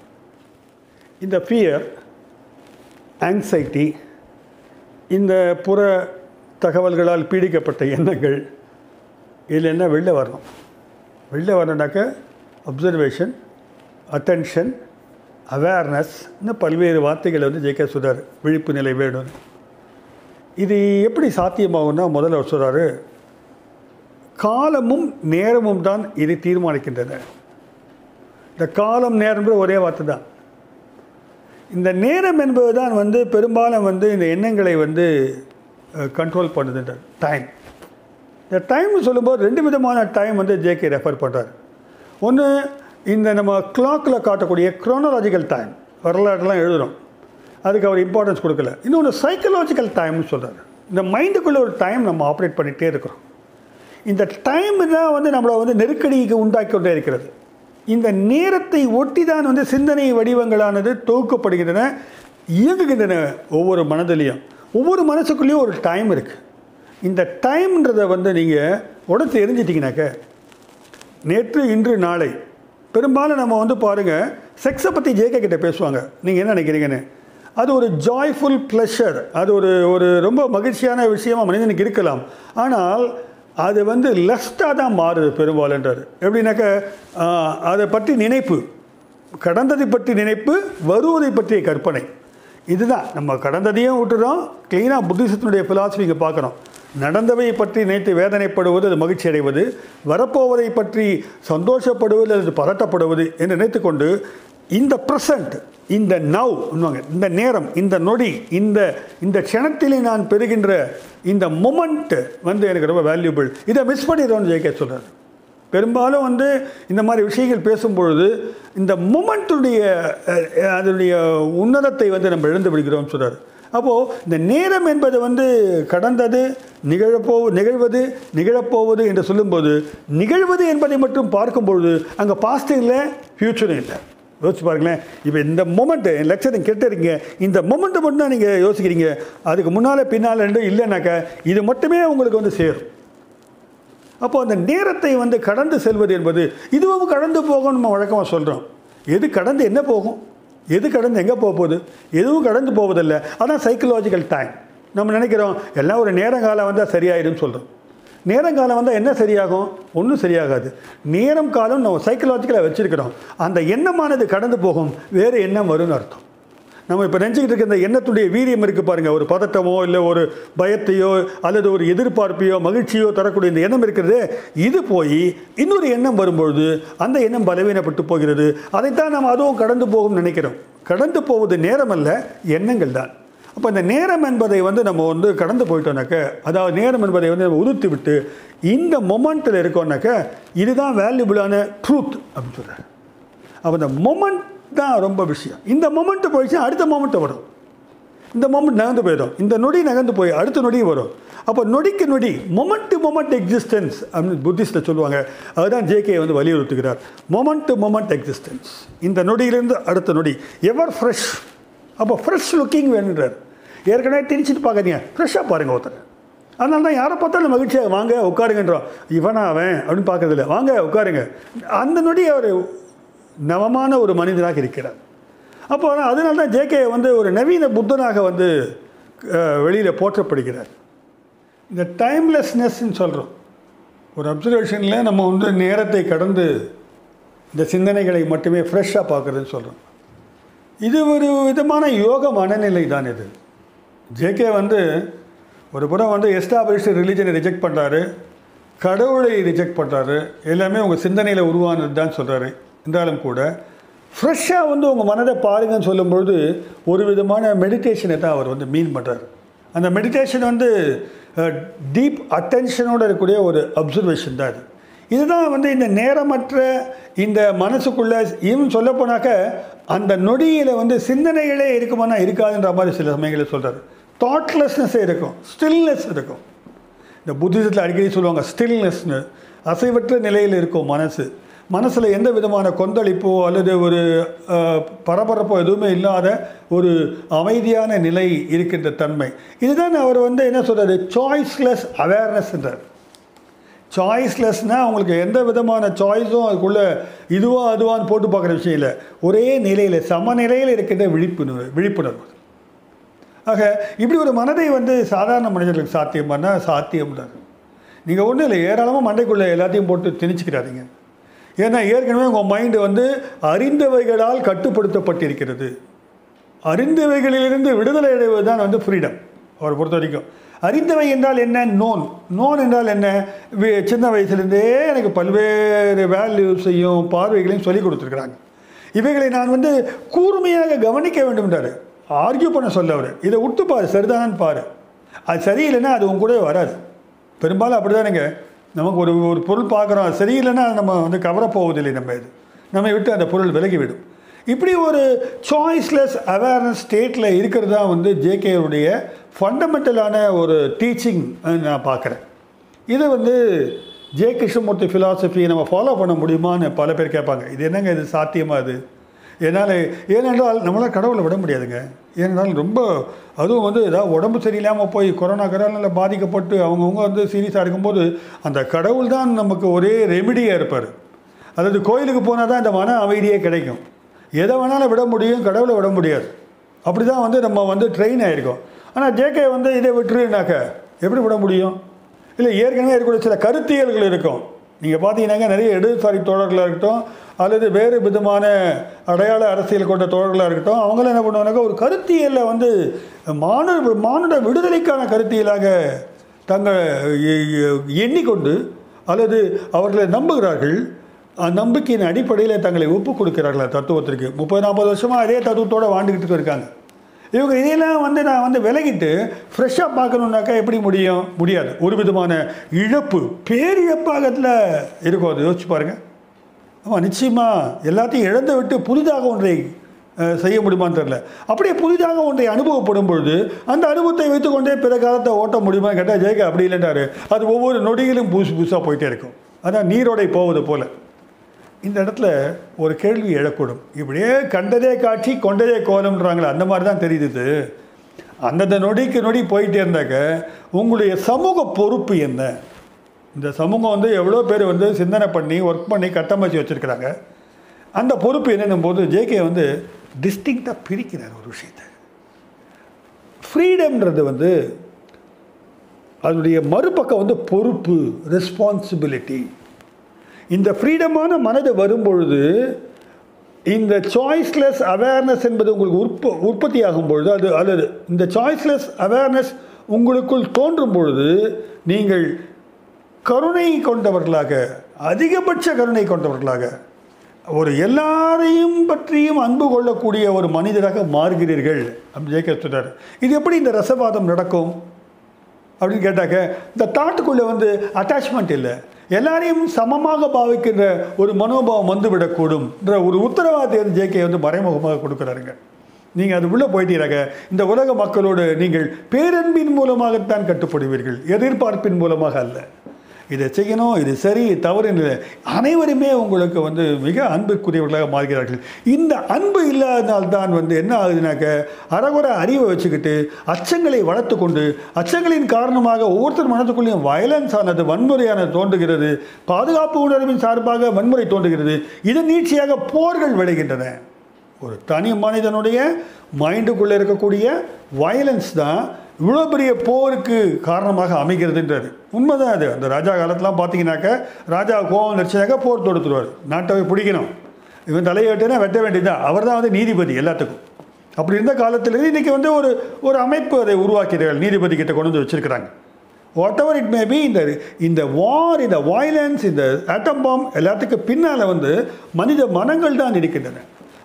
இந்த ஃபியர், ஆங்ஸைட்டி, இந்த புற தகவல்களால் பீடிக்கப்பட்ட எண்ணங்கள், இதில் என்ன வெளில வரணும்? வெளில வரணுனாக்க அப்சர்வேஷன், அட்டென்ஷன், அவேர்னஸ், இன்னும் பல்வேறு வார்த்தைகளை வந்து ஜேகே சொல்கிறார். விழிப்பு நிலை வேணும். இது எப்படி சாத்தியமாகும்னா முதல்ல அவர் சொல்கிறாரு, காலமும் நேரமும் தான் இதை தீர்மானிக்கின்றன. இந்த காலம் நேரம்ன்ற ஒரே வார்த்தை தான். இந்த நேரம் என்பது தான் வந்து பெரும்பாலும் வந்து இந்த எண்ணங்களை வந்து கண்ட்ரோல் பண்ணுதுன்ற டைம். இந்த டைம் சொல்லும்போது 2 விதமான டைம் வந்து ஜேகே ரெஃபர் பண்ணுறார். ஒன்று இந்த நம்ம கிளாக்கில் காட்டக்கூடிய குரோனாலஜிக்கல் டைம், வரலாறுலாம் எழுதுகிறோம், அதுக்கு அவர் இம்பார்ட்டன்ஸ் கொடுக்கல. இன்னொன்று சைக்கலாஜிக்கல் டைம்னு சொல்கிறார். இந்த மைண்டுக்குள்ளே ஒரு டைம் நம்ம ஆப்ரேட் பண்ணிகிட்டே இருக்கிறோம். இந்த டைம் தான் வந்து நம்மளை வந்து நெருக்கடிக்கு உண்டாக்கி கொண்டே இருக்கிறது. இந்த நேரத்தை ஒட்டி தான் வந்து சிந்தனை வடிவங்களானது தொகுக்கப்படுகின்றன, இயங்குகின்றன. ஒவ்வொரு மனதிலையும், ஒவ்வொரு மனசுக்குள்ளேயும் ஒரு டைம் இருக்குது. இந்த டைம்ன்றதை வந்து நீங்கள் உடத்து எரிஞ்சிட்டிங்கனாக்க, நேற்று இன்று நாளை, பெரும்பாலும் நம்ம வந்து பாருங்கள், செக்ஸை பற்றி ஜேகே கிட்ட பேசுவாங்க, நீங்கள் என்ன நினைக்கிறீங்கன்னு. அது ஒரு ஜாய்ஃபுல் ப்ளஷர், அது ஒரு ரொம்ப மகிழ்ச்சியான விஷயமாக மனிதனுக்கு இருக்கலாம். ஆனால் அது வந்து லஸ்ட்டாக தான் மாறுது பெரும்பாலுன்றார். எப்படின்னாக்க அதை பற்றி நினைப்பு, கடந்ததை பற்றி நினைப்பு, வருவதை பற்றிய கற்பனை. இதுதான் நம்ம கடந்ததையும் விட்டுறோம். க்ளீனாக புத்திசத்தினுடைய ஃபிலாசபி இங்கே பார்க்குறோம். நடந்தவை பற்றி நினைத்து வேதனைப்படுவது, அது மகிழ்ச்சி அடைவது, வரப்போவதை பற்றி சந்தோஷப்படுவது அல்லது பதட்டப்படுவது என்று நினைத்துக்கொண்டு இந்த ப்ரெசண்ட், இந்த நவ், இந்த நேரம், இந்த நொடி, இந்த க்ஷணத்திலே நான் பெறுகின்ற இந்த மொமெண்ட் வந்து எனக்கு ரொம்ப வேல்யூபிள். இதை மிஸ் பண்ணிடுறோன்னு ஜேகே சொல்கிறார். பெரும்பாலும் வந்து இந்த மாதிரி விஷயங்கள் பேசும்பொழுது இந்த மொமெண்ட்டுடைய அதனுடைய உன்னதத்தை வந்து நம்ம இழந்து விடுகிறோம்னு சொல்கிறார். அப்போது இந்த நேரம் என்பது வந்து கடந்தது, நிகழ்வது, நிகழப்போவது என்று சொல்லும்போது, நிகழ்வது என்பதை மட்டும் பார்க்கும்பொழுது அங்கே பாஸ்ட்டும் இல்லை, ஃப்யூச்சரும் இல்லை. யோசிச்சு பாருங்களேன். இப்போ இந்த மொமெண்ட்டு லட்சத்தை கேட்டுருக்கீங்க, இந்த மொமெண்ட்டை மட்டும் தான் நீங்கள் யோசிக்கிறீங்க. அதுக்கு முன்னால் பின்னால் ரெண்டும் இல்லைனாக்கா இது மட்டுமே உங்களுக்கு வந்து சேரும். அப்போது அந்த நேரத்தை வந்து கடந்து செல்வது என்பது, இதுவும் கடந்து போகும் நம்ம வழக்கமாக சொல்கிறோம். எது கடந்து என்ன போகும், எது கடந்து எங்கே போகுது, எதுவும் கடந்து போவதில்லை. அதான் சைக்கலாஜிக்கல் டைம். நம்ம நினைக்கிறோம் எல்லாம் ஒரு நேரங்காலம் வந்தால் சரியாயிடும்னு சொல்கிறோம். நேரங்காலம் வந்தால் என்ன சரியாகும்? ஒன்றும் சரியாகாது. நேரம் காலம் நம்ம சைக்கலாஜிக்கலாக வச்சுருக்கிறோம். அந்த எண்ணமானது கடந்து போகும், வேறு எண்ணம் வரும்னு அர்த்தம். நம்ம இப்போ நினச்சிக்கிட்டு இருக்க இந்த எண்ணத்துடைய வீரியம் இருக்குது பாருங்கள். ஒரு பதட்டமோ இல்லை ஒரு பயத்தையோ அல்லது ஒரு எதிர்பார்ப்பையோ மகிழ்ச்சியோ தரக்கூடிய இந்த எண்ணம் இருக்கிறது, இது போய் இன்னொரு எண்ணம் வரும்பொழுது அந்த எண்ணம் பலவீனப்பட்டு போகிறது. அதைத்தான் நம்ம அதுவும் கடந்து போகும் நினைக்கிறோம். கடந்து போவது நேரம் அல்ல, எண்ணங்கள் தான். அப்போ இந்த நேரம் என்பதை வந்து நம்ம வந்து கடந்து போயிட்டோம்னாக்க, அதாவது நேரம் என்பதை வந்து நம்ம உதிர்த்து விட்டு இந்த மொமெண்ட்டில் இருக்கோம்னாக்க, இதுதான் வேல்யூபிளான ட்ரூத் அப்படின்னு சொல்கிறார். அப்போ இந்த மொமெண்ட் தான் ரொம்ப விஷயம். இந்த மொமெண்ட்டு போயிடுச்சு, அடுத்த மொமெண்ட்டு வரும். இந்த மொமெண்ட் நகர்ந்து போயிடும், இந்த நொடி நகர்ந்து போய் அடுத்த நொடி வரும். அப்போ நொடிக்கு நொடி, மொமெண்ட் எக்ஸிஸ்டன்ஸ் அப்படின்னு புத்திஸ்டில் சொல்லுவாங்க. அதுதான் ஜேகே வந்து வலியுறுத்துகிறார். மொமெண்ட் எக்ஸிஸ்டன்ஸ், இந்த நொடியிலேருந்து அடுத்த நொடி, எவர் ஃப்ரெஷ். அப்போ ஃப்ரெஷ் லுக்கிங் வேணுன்றார். ஏற்கனவே திரிச்சிட்டு பார்க்குறீங்க, ஃப்ரெஷ்ஷாக பாருங்கள் ஒருத்தர். அதனால தான் யாரை பார்த்தாலும் மகிழ்ச்சியாக வாங்க உட்காருங்கன்றோம். இவனா அவன் அப்படின்னு பார்க்கறதில்ல, வாங்க உட்காருங்க. அந்த நொடி அவர் நவமான ஒரு மனிதனாக இருக்கிறார். அப்போ அதனால தான் ஜேகே வந்து ஒரு நவீன புத்தனாக வந்து வெளியில் போற்றப்படுகிறார். இந்த டைம்லெஸ்னஸ்ன்னு சொல்கிறோம். ஒரு அப்சர்வேஷனில் நம்ம வந்து நேரத்தை கடந்து இந்த சிந்தனைகளை மட்டுமே ஃப்ரெஷ்ஷாக பார்க்குறதுன்னு சொல்கிறோம். இது ஒரு விதமான யோக மனநிலை தான். இது ஜேகே வந்து ஒரு புறம் வந்து எஸ்டாப்ளிஷ்டு ரிலீஜனை ரிஜெக்ட் பண்ணுறாரு, கடவுளை ரிஜெக்ட் பண்ணுறாரு, எல்லாமே உங்கள் சிந்தனையில் உருவானது தான் சொல்கிறாரு. இருந்தாலும் கூட ஃப்ரெஷ்ஷாக வந்து உங்கள் மனதை பாருங்கன்னு சொல்லும்பொழுது ஒரு விதமான மெடிடேஷனை தான் அவர் வந்து மீன் பண்ணுறாரு. அந்த மெடிடேஷன் வந்து டீப் அட்டென்ஷனோடு இருக்கக்கூடிய ஒரு அப்சர்வேஷன் தான் அது. இதுதான் வந்து இந்த நேரமற்ற இந்த மனசுக்குள்ளே இன்னும் சொல்லப்போனாக்க அந்த நொடியில் வந்து சிந்தனைகளே இருக்குமானா இருக்காதுன்ற மாதிரி சில சமயங்களில் சொல்கிறார். தாட்லெஸ்னஸ்ஸே இருக்கும், ஸ்டில்னஸ் இருக்கும். இந்த புத்திசத்தில் அடிக்கடி சொல்லுவாங்க ஸ்டில்னஸ்னு, அசைவற்ற நிலையில் இருக்கும் மனசில் எந்த விதமான கொந்தளிப்போ அல்லது ஒரு பரபரப்போ எதுவுமே இல்லாத ஒரு அமைதியான நிலை இருக்கின்ற தன்மை. இதுதான் அவர் வந்து என்ன சொல்கிறார், சாய்ஸ்லெஸ் அவேர்னஸ்ன்றார். சாய்ஸ்லெஸ்னால் அவங்களுக்கு எந்த விதமான சாய்ஸும் அதுக்குள்ளே இதுவா அதுவான்னு போட்டு பார்க்குற விஷயம் இல்லை, ஒரே நிலையில் சமநிலையில் இருக்கின்ற விழிப்புணர்வு. ஆக இப்படி ஒரு மனதை வந்து சாதாரண மனிதர்களுக்கு சாத்தியம் பண்ணால் சாத்தியம்ன்றார். நீங்கள் ஒன்றும் இல்லை, ஏராளமாக மண்டைக்குள்ளே எல்லாத்தையும் போட்டு திணிச்சிக்கிறாதீங்க. ஏன்னா ஏற்கனவே உங்கள் மைண்டு வந்து அறிந்தவைகளால் கட்டுப்படுத்தப்பட்டிருக்கிறது. அறிந்தவைகளிலிருந்து விடுதலை அடைவது தான் வந்து ஃப்ரீடம் அவரை பொறுத்த வரைக்கும். அறிந்தவை என்றால் என்ன? நோன் என்றால் என்ன? சின்ன வயசுலேருந்தே எனக்கு பல்வேறு வேல்யூஸையும் பார்வைகளையும் சொல்லிக் கொடுத்துருக்குறாங்க. இவைகளை நான் வந்து கூர்மையாக கவனிக்க வேண்டும் என்றார். ஆர்கியூ பண்ண சொல்ல அவர், இதை விட்டு பாரு, சரிதானு பாரு, அது சரியில்லைன்னா அது உங்க கூட வராது. பெரும்பாலும் அப்படி தானுங்க. நமக்கு ஒரு பொருள் பார்க்குறோம், அது சரியில்லைன்னா நம்ம வந்து கவரப்போவதில்லை, நம்மை விட்டு அந்த பொருள் விலகிவிடும். இப்படி ஒரு சாய்ஸ்லெஸ் அவேர்னஸ் ஸ்டேட்டில் இருக்கிறது தான் வந்து ஜேகேவுடைய ஃபண்டமெண்டலான ஒரு டீச்சிங் நான் பார்க்குறேன். இதை வந்து ஜே கிருஷ்ணமூர்த்தி ஃபிலாசபியை நம்ம ஃபாலோ பண்ண முடியுமான்னு பல பேர் கேட்பாங்க. இது என்னங்க, இது சாத்தியமாக? அது ஏனென்றால் நம்மளால் கடவுளை விட முடியாதுங்க. ஏனென்றால் ரொம்ப அதுவும் வந்து ஏதாவது உடம்பு சரியில்லாமல் போய் கொரோனாவில் பாதிக்கப்பட்டு அவங்கவுங்க வந்து சீரியஸாக இருக்கும்போது அந்த கடவுள் தான் நமக்கு ஒரே ரெமிடியாக இருப்பார். அதாவது கோயிலுக்கு போனால் தான் இந்த மன அமைதியே கிடைக்கும். எதை வேணாலும் விட முடியும், கடவுளை விட முடியாது. அப்படி தான் வந்து நம்ம வந்து ட்ரெயின் ஆகிருக்கோம். ஆனால் ஜேகே வந்து இதை விட்டுருனாக்க எப்படி விட முடியும்? இல்லை, ஏற்கனவே இருக்கக்கூடிய சில கருத்தியல்கள் இருக்கும். நீங்கள் பார்த்தீங்கன்னாக்க நிறைய இடதுசாரி தோழர்களாக இருக்கட்டும் அல்லது வேறு விதமான அடையாள அரசியல் கொண்ட தோழர்களாக இருக்கட்டும், அவங்களும் என்ன பண்ணுவாங்கனாக்கா ஒரு கருத்தியலில் வந்து மானுட விடுதலைக்கான கருத்தியலாக தங்கள் எண்ணிக்கொண்டு அல்லது அவர்களை நம்புகிறார்கள். நம்பிக்கையின் அடிப்படையில் தங்களை ஒப்புக் கொடுக்கிறார்கள் தத்துவத்திற்கு. 30-40 வருஷமாக அதே தத்துவத்தோடு வாழ்ந்துக்கிட்டு இருக்காங்க. இவங்க இதையெல்லாம் வந்து நான் வந்து விலகிட்டு ஃப்ரெஷ்ஷாக பார்க்கணுன்னாக்கா எப்படி முடியாது. ஒரு விதமான இழப்பு, பேரிழப்பாகத்தில் இருக்கும். அது யோசிச்சு பாருங்கள். ஆமாம், நிச்சயமாக எல்லாத்தையும் இழந்து விட்டு புதிதாக ஒன்றை செய்ய முடியுமான்னு தெரில. அப்படியே புதிதாக ஒன்றை அனுபவப்படும் பொழுது அந்த அனுபவத்தை வைத்துக்கொண்டே பிற காலத்தை ஓட்ட முடியுமான்னு கேட்டால் ஜெயகா அப்படி இல்லைன்றாரு. அது ஒவ்வொரு நொடியிலும் புதுசாக போயிட்டே இருக்கும். அதான் நீரோடை போவது போல். இந்த இடத்துல ஒரு கேள்வி எழக்கூடும். இப்படியே கண்டதே காட்சி கொண்டதே கோலம்ன்றாங்களே, அந்த மாதிரி தான் தெரியுது. அந்தந்த நொடிக்கு நொடி போயிட்டே இருந்தாக்க உங்களுடைய சமூக பொறுப்பு என்ன? இந்த சமூகம் வந்து எவ்வளோ பேர் வந்து சிந்தனை பண்ணி ஒர்க் பண்ணி கட்டமைச்சு வச்சுருக்கிறாங்க. அந்த பொறுப்பு என்னன்னும் போது ஜேகே வந்து டிஸ்டிங்க்டாக பிரிக்கிறார் ஒரு விஷயத்தை. ஃப்ரீடம்ன்றது வந்து அதனுடைய மறுபக்கம் வந்து பொறுப்பு, ரெஸ்பான்சிபிலிட்டி. இந்த ஃப்ரீடமான மனது வரும்பொழுது இந்த சாய்ஸ்லெஸ் அவேர்னஸ் என்பது உங்களுக்கு உற்பத்தி ஆகும் பொழுது அல்லது இந்த சாய்ஸ்லெஸ் அவேர்னஸ் உங்களுக்குள் தோன்றும் பொழுது நீங்கள் கருணை கொண்டவர்களாக, அதிகபட்ச கருணை கொண்டவர்களாக, ஒரு எல்லாரையும் பற்றியும் அன்பு கொள்ளக்கூடிய ஒரு மனிதராக மாறுகிறீர்கள் அப்படி ஜேகே சொல்றார். இது எப்படி இந்த ரசவாதம் நடக்கும் அப்படின்னு கேட்டாக்க, இந்த தாட்டுக்குள்ளே வந்து அட்டாச்மெண்ட் இல்லை, எல்லாரையும் சமமாக பாவிக்கின்ற ஒரு மனோபாவம் வந்துவிடக்கூடும்ன்ற ஒரு உத்தரவாதத்தை ஜேகே வந்து மறைமுகமாக கொடுக்குறாருங்க. நீங்கள் அது உள்ளே போயிட்டீராக இந்த உலக மக்களோடு நீங்கள் பேரன்பின் மூலமாகத்தான் கட்டுப்படுவீர்கள், எதிர்பார்ப்பின் மூலமாக அல்ல. இதை செய்யணும், இது சரி தவறு இல்லை, அனைவருமே உங்களுக்கு வந்து மிக அன்புக்குரியவர்களாக மாறுகிறார்கள். இந்த அன்பு இல்லாதனால்தான் வந்து என்ன ஆகுதுனாக்க அறகுற அறிவை வச்சுக்கிட்டு அச்சங்களை வளர்த்து கொண்டு அச்சங்களின் காரணமாக ஒவ்வொருத்தர் மனத்துக்குள்ளேயும் வயலன்ஸ் ஆனது, வன்முறையானது தோன்றுகிறது. பாதுகாப்பு உணர்வின் சார்பாக வன்முறை தோன்றுகிறது. இதன் நீட்சியாக போர்கள் விளைகின்றன. ஒரு தனி மனிதனுடைய மைண்டுக்குள்ளே இருக்கக்கூடிய வயலன்ஸ் தான் இவ்வளோ பெரிய போருக்கு காரணமாக அமைகிறதுன்றது உண்மைதான். அது அந்த ராஜா காலத்திலாம் பார்த்தீங்கன்னாக்க ராஜா கோவம் நினச்சினாக்கா போர் தொடுத்துருவார். நாட்டை பிடிக்கணும், இவன் தலையை வெட்டினா வெட்ட வேண்டியதுதான். அவர் தான் வந்து நீதிபதி எல்லாத்துக்கும். அப்படி இருந்த காலத்திலேருந்து இன்றைக்கி வந்து ஒரு அமைப்பு அதை உருவாக்கிறார்கள், நீதிபதி கிட்ட கொண்டு வந்து வச்சுருக்கிறாங்க. Whatever it may be, இந்த வார், இந்த வயலன்ஸ், இந்த ஆட்டம் பாம் எல்லாத்துக்கும் பின்னால் வந்து மனித மனங்கள் தான் இருக்கின்றன.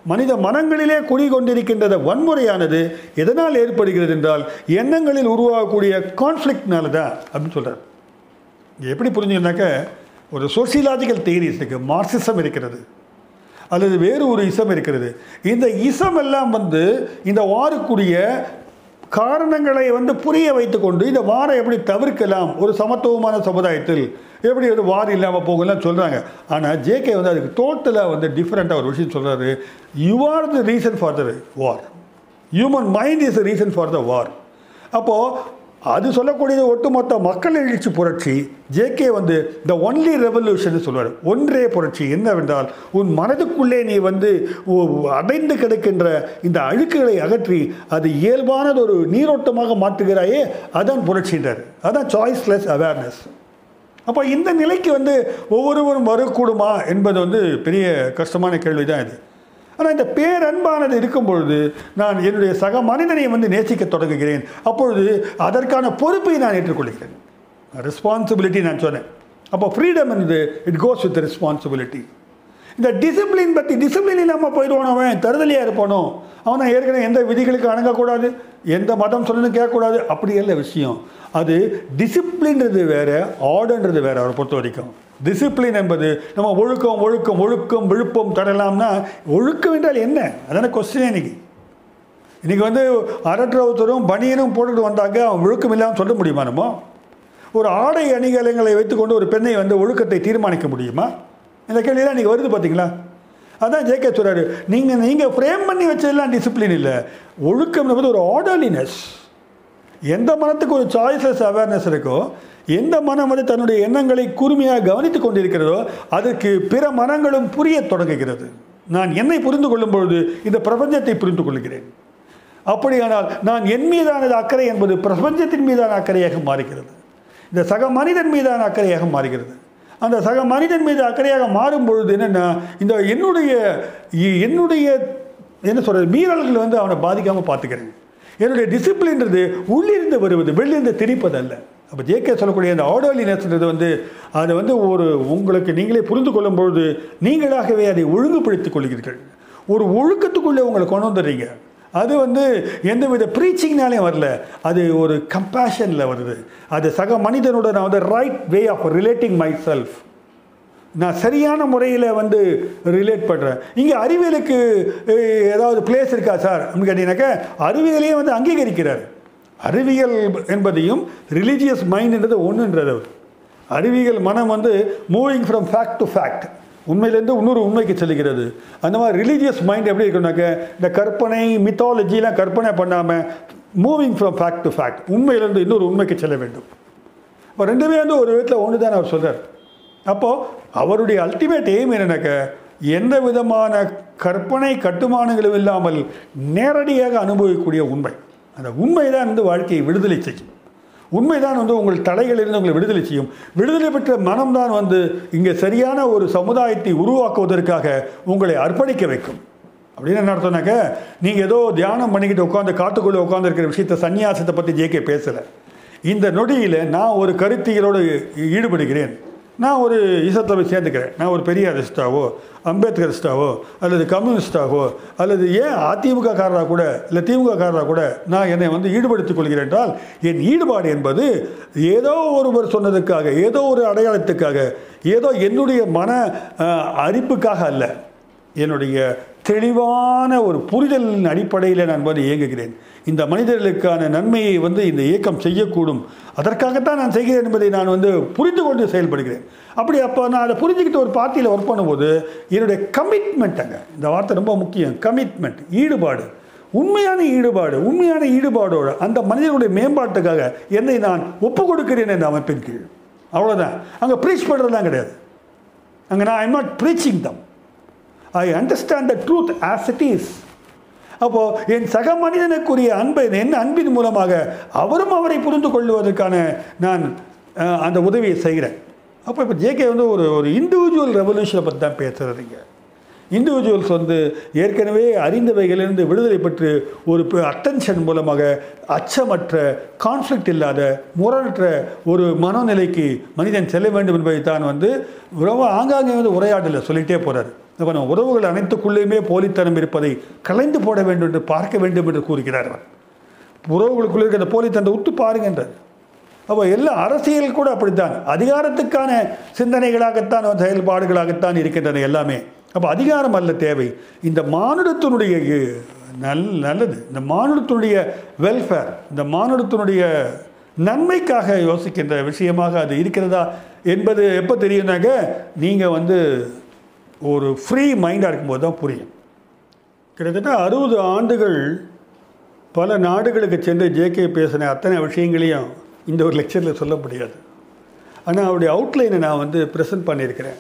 மனித மனங்களிலே குடிகொண்டிருக்கின்ற வன்முறையானது எதனால் ஏற்படுகிறது என்றால் எண்ணங்களில் உருவாகக்கூடிய கான்ஃப்ளிக்ட்னால தான் அப்படின்னு சொல்கிறார். எப்படி புரிஞ்சுக்கனாக்க, ஒரு சோசியலாஜிக்கல் தியரிஸ் இருக்குது, மார்க்சிசம் இருக்கிறது, அல்லது வேறு ஒரு இசம் இருக்கிறது. இந்த இசம் எல்லாம் இந்த வாருக்குரிய காரணங்களை புரிய வைத்துக்கொண்டு இந்த வாரை எப்படி தவிர்க்கலாம், ஒரு சமத்துவமான சமுதாயத்தில் எப்படி வார் இல்லாமல் போகலாம் சொல்கிறாங்க. ஆனால் ஜேகே அதுக்கு டோட்டலாக டிஃப்ரெண்ட்டாக ஒரு விஷயம் சொல்கிறாரு. You are the reason for the war, human mind is the reason for the war. அப்போது அது சொல்லக்கூடியது ஒட்டுமொத்த மக்கள் எழுச்சி புரட்சி. ஜேகே த ஒன்லி ரெவல்யூஷன் சொல்வார். ஒன்றே புரட்சி என்னவென்றால், உன் மனதுக்குள்ளே நீ அடைந்து கிடக்கின்ற இந்த அழுக்குகளை அகற்றி அது இயல்பானது ஒரு நீரோட்டமாக மாற்றுகிறாயே, அதான் புரட்சின்றார். அதான் சாய்ஸ்லெஸ் அவேர்னஸ். அப்போ இந்த நிலைக்கு ஒவ்வொருவரும் வரக்கூடுமா என்பது பெரிய கஷ்டமான கேள்வி தான் இது. ஆனால் இந்த பேரன்பானது இருக்கும் பொழுது நான் என்னுடைய சக மனிதனை நேசிக்க தொடங்குகிறேன். அப்பொழுது அதற்கான பொறுப்பை நான் ஏற்றுக்கொள்கிறேன். ரெஸ்பான்சிபிலிட்டி நான் சொன்னேன். அப்போ freedom it goes with responsibility. இந்த டிசிப்ளின் டிசிப்ளின் இல்லாமல் போயிடுவான், அவன் தருதலையாக இருப்பானோ, அவனை ஏற்கனவே எந்த விதிகளுக்கு அணங்கக்கூடாது, எந்த மதம் சொல்லணும் கேட்கக்கூடாது, அப்படி இல்லை விஷயம். அது டிசிப்ளின்றது வேறு, ஆர்டர்ன்றது வேறு. அவரை பொறுத்த வரைக்கும் டிசிப்ளின் என்பது நம்ம ஒழுக்கம் ஒழுக்கம் ஒழுக்கம் விழுப்பம் தரலாம்னா, ஒழுக்கம் என்றால் என்ன, அதான கொஸ்டினே. இன்றைக்கி அரற்றவுத்தரும் பனியனும் போட்டுட்டு வந்தாங்க, அவன் ஒழுக்கம் இல்லாமல் சொல்ல முடியுமா? நம்ம ஒரு ஆடை அணிகலங்களை வைத்துக்கொண்டு ஒரு பெண்ணை ஒழுக்கத்தை தீர்மானிக்க முடியுமா? இந்த கேள்வியெல்லாம் இன்றைக்கி வருது பார்த்தீங்களா? அதான் ஜேகே சொல்கிறாரு, நீங்கள் ஃப்ரேம் பண்ணி வச்சதெல்லாம் டிசிப்ளின் இல்லை. ஒழுக்கம் என்பது ஒரு ஆர்டர்லினஸ். எந்த மனத்துக்கு ஒரு சாய்ஸ்லெஸ் அவேர்னஸ் இருக்கோ, எந்த மனம் தன்னுடைய எண்ணங்களை கூர்மையாக கவனித்து கொண்டிருக்கிறதோ, அதற்கு பிற மனங்களும் புரிய தொடங்குகிறது. நான் என்னை புரிந்து கொள்ளும் பொழுது இந்த பிரபஞ்சத்தை புரிந்து கொள்கிறேன். அப்படியானால் நான் என் மீதான அக்கறை என்பது பிரபஞ்சத்தின் மீதான அக்கறையாக மாறுகிறது. இந்த சக மனிதன் மீதான அக்கறையாக மாறுகிறது. அந்த சக மனிதன் மீது அக்கறையாக மாறும் பொழுது என்னென்னா, இந்த என்னுடைய என்ன சொல்கிறது மீறல்கள் அவனை பாதிக்காமல் பார்த்துக்கிறேன். என்னுடைய டிசிப்ளின்றது உள்ளிருந்து வருவது, வெளியிருந்து திணிப்பதல்ல. அப்போ ஜேகே சொல்லக்கூடிய அந்த ஆர்டர்லினஸ்ன்றது அதை ஒரு உங்களுக்கு நீங்களே புரிந்து கொள்ளும் பொழுது நீங்களாகவே அதை ஒழுங்குபடுத்திக் கொள்கிறீர்கள். ஒரு ஒழுக்கத்துக்குள்ளே உங்களை கொண்டு வந்துடுறீங்க. அது எந்தவித ப்ரீச்சிங்னாலேயும் வரல, அது ஒரு கம்பேஷனில் வருது. அது சக மனிதனோட நான் right way of relating myself, நான் சரியான முறையில் ரிலேட் பண்ணுறேன். இங்கே அறிவியலுக்கு ஏதாவது பிளேஸ் இருக்கா சார் அப்படின்னு கேட்டீங்கன்னாக்கா, அறிவியலையே அங்கீகரிக்கிறார். அறிவியல் என்பதையும் ரிலீஜியஸ் மைண்டுன்றது ஒன்றுன்றது. அறிவியல் மனம் moving from fact to fact, உண்மையிலேருந்து இன்னொரு உண்மைக்கு செல்கிறது. அந்த மாதிரி ரிலீஜியஸ் மைண்ட் எப்படி இருக்குன்னாக்க, இந்த கற்பனை மித்தாலஜிலாம் கற்பனை பண்ணாமல் moving from fact to fact, உண்மையிலேருந்து இன்னொரு உண்மைக்கு செல்ல வேண்டும். இப்போ ரெண்டுமே ஒரு விதத்தில் ஒன்று தான் அவர் சொல்கிறார். அப்போது அவருடைய அல்டிமேட் எய்ம் என்னன்னாக்க, எந்த விதமான கற்பனை கட்டுமானங்களும் இல்லாமல் நேரடியாக அனுபவிக்கக்கூடிய உண்மை. அந்த உண்மை தான் வாழ்க்கையை விடுதலை செய்யும். உண்மை தான் உங்கள் தடைகளிலிருந்து உங்களை விடுதலை செய்யும். விடுதலை பெற்ற மனம்தான் இங்கே சரியான ஒரு சமுதாயத்தை உருவாக்குவதற்காக உங்களை அர்ப்பணிக்க வைக்கும். அப்படின்னு என்ன அர்த்தம்னாக்க, நீங்கள் ஏதோ தியானம் பண்ணிக்கிட்டு உட்காந்து காட்டுக்குள்ளே உட்காந்துருக்கிற விஷயத்தை, சன்னியாசத்தை பற்றி ஜேகே பேசலை. இந்த நொடியில் நான் ஒரு கருத்தியலோடு ஈடுபடுகிறேன், நான் ஒரு இசத்தை போய் சேர்ந்துக்கிறேன், நான் ஒரு பெரியாரிஸ்டாவோ அம்பேத்கரிஸ்டாவோ அல்லது கம்யூனிஸ்டாவோ அல்லது ஏன் அதிமுக காரராக கூட இல்லை திமுக காரராக கூட நான் என்னை ஈடுபடுத்திக் கொள்கிறேன் என்றால், என் ஈடுபாடு என்பது ஏதோ ஒருவர் சொன்னதுக்காக, ஏதோ ஒரு அடையாளத்துக்காக, ஏதோ என்னுடைய மன அரிப்புக்காக அல்ல, என்னுடைய தெளிவான ஒரு புரிதலின் அடிப்படையில் நான் இயங்குகிறேன். இந்த மனிதர்களுக்கான நன்மையை இந்த இயக்கம் செய்யக்கூடும், அதற்காகத்தான் நான் செய்கிறேன் என்பதை நான் புரிந்து கொண்டு செயல்படுகிறேன். அப்படி அப்போ நான் அதை புரிஞ்சுக்கிட்டு ஒரு பார்ட்டியில் ஒர்க் பண்ணும்போது என்னுடைய கமிட்மெண்ட்டுங்க, இந்த வார்த்தை ரொம்ப முக்கியம், கமிட்மெண்ட், ஈடுபாடு, உண்மையான ஈடுபாடோடு அந்த மனிதனுடைய மேம்பாட்டுக்காக என்னை நான் ஒப்புக் கொடுக்கிறேன் என்ற அமைப்பின் கீழ். அவ்வளோதான். அங்கே ப்ரீச் பண்ணுறதுலாம் கிடையாது. அங்கே நான் I'm not preaching them, I understand the truth as it is. அப்போது என் சக மனிதனுக்குரிய அன்பை, என் அன்பின் மூலமாக அவரும் அவரை புரிந்து கொள்வதற்கான நான் அந்த உதவியை செய்கிறேன். அப்போ இப்போ ஜேகே ஒரு இண்டிவிஜுவல் ரெவல்யூஷனை பற்றி தான் பேசுகிறதுங்க. இண்டிவிஜுவல்ஸ் ஏற்கனவே அறிந்தவைகளிலிருந்து விடுதலை பெற்று ஒரு அட்டென்ஷன் மூலமாக அச்சமற்ற, கான்ஃப்ளிக்ட் இல்லாத, முரணற்ற ஒரு மனநிலைக்கு மனிதன் செல்ல வேண்டும் என்பதை தான் ரொம்ப ஆங்காங்கே உரையாடலில் சொல்லிகிட்டே போகிறார். அப்போ நம்ம உறவுகள் அனைத்துக்குள்ளேயுமே போலித்தனம் இருப்பதை கலைந்து போட வேண்டும் என்று பார்க்க வேண்டும் என்று கூறுகிறார் அவர். உறவுகளுக்குள்ளே இருக்கிற அந்த போலித்தனத்தை விட்டு பாருங்கன்றார். அப்போ எல்லா அரசியல் கூட அப்படித்தான், அதிகாரத்துக்கான சிந்தனைகளாகத்தான் செயல்பாடுகளாகத்தான் இருக்கின்றன எல்லாமே. அப்போ அதிகாரம் அல்ல தேவை, இந்த மானுடத்தினுடைய நல்லது, இந்த மானுடத்தினுடைய வெல்ஃபேர், இந்த மானுடத்தினுடைய நன்மைக்காக யோசிக்கின்ற விஷயமாக அது இருக்கிறதா என்பது எப்போ தெரியும்னாக்க நீங்கள் ஒரு ஃப்ரீ மைண்டாக இருக்கும்போது தான் புரியும். கிட்டத்தட்ட 60 ஆண்டுகள் பல நாடுகளுக்கு சென்று ஜேகே பேசின அத்தனை விஷயங்களையும் இந்த ஒரு லெக்சரில் சொல்ல முடியாது. ஆனால் அவருடைய அவுட்லைனை நான் ப்ரெசென்ட் பண்ணியிருக்கிறேன்.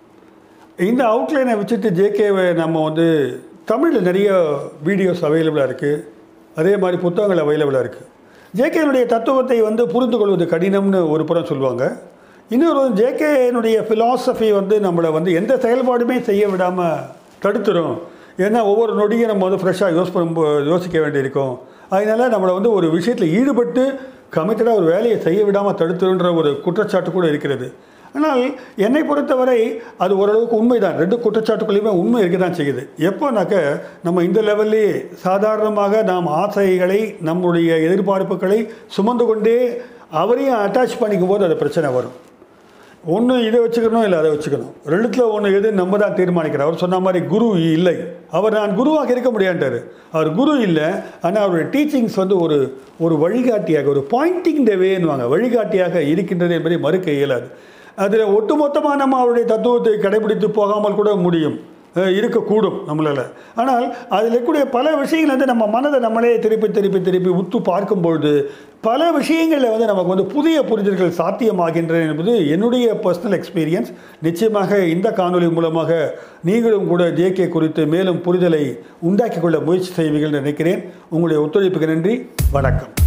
இந்த அவுட்லைனை வச்சுட்டு ஜேகேவை நம்ம தமிழில் நிறைய வீடியோஸ் அவைலபிளாக இருக்குது, அதே மாதிரி புத்தகங்கள் அவைலபிளாக இருக்குது. ஜேகேனுடைய தத்துவத்தை புரிந்து கொள்வது கடினம்னு ஒரு புறம் சொல்லுவாங்க. இன்னொரு ஜேகேனுடைய ஃபிலாசபி நம்மளை எந்த செயல்பாடுமே செய்ய விடாமல் தடுத்துரும். ஏன்னா ஒவ்வொரு நொடியும் நம்ம ஃப்ரெஷ்ஷாக யோசிக்க வேண்டியிருக்கும். அதனால் நம்மளை ஒரு விஷயத்தில் ஈடுபட்டு கமிட்டடாக ஒரு வேலையை செய்ய விடாமல் தடுத்துருன்ற ஒரு குற்றச்சாட்டு கூட இருக்கிறது. ஆனால் என்னை பொறுத்தவரை அது ஓரளவுக்கு உண்மைதான். 2 குற்றச்சாட்டுக்குள்ளேயுமே உண்மை இருக்க தான் செய்யுது. எப்போனாக்க நம்ம இந்த லெவல்லே சாதாரணமாக நாம் ஆசைகளை, நம்முடைய எதிர்பார்ப்புகளை சுமந்து கொண்டே அவரையும் அட்டாச் பண்ணிக்கும் போது அது பிரச்சனை வரும். ஒன்று இதை வச்சுக்கணும், இல்லை அதை வச்சுக்கணும், 2த்தில் ஒன்று எது நம்ம தான் தீர்மானிக்கிறார். அவர் சொன்ன மாதிரி குரு இல்லை, அவர் நான் குருவாக இருக்க முடியாண்டார். அவர் குரு இல்லை, ஆனால் அவருடைய டீச்சிங்ஸ் ஒரு வழிகாட்டியாக, ஒரு பாயிண்டிங் த வேன்னுவாங்க, வழிகாட்டியாக இருக்கின்றது என்பதை மறுக்க இயலாது. அதில் ஒட்டுமொத்தமாக நம்ம அவருடைய தத்துவத்தை கடைபிடித்து போகாமல் கூட முடியும், இருக்கக்கூடும் நம்மளால். ஆனால் அதில் இருக்கக்கூடிய பல விஷயங்கள் நம்ம மனதை நம்மளே திருப்பி உத்து பார்க்கும்பொழுது பல விஷயங்களில் நமக்கு புதிய புரிதல்கள் சாத்தியமாகின்றன என்பது என்னுடைய பர்சனல் எக்ஸ்பீரியன்ஸ். நிச்சயமாக இந்த காணொலி மூலமாக நீங்களும் கூட ஜேகே குறித்து மேலும் புரிதலை உண்டாக்கி கொள்ள முயற்சி செய்வீர்கள் நினைக்கிறேன். உங்களுடைய ஒத்துழைப்புக்கு நன்றி. வணக்கம்.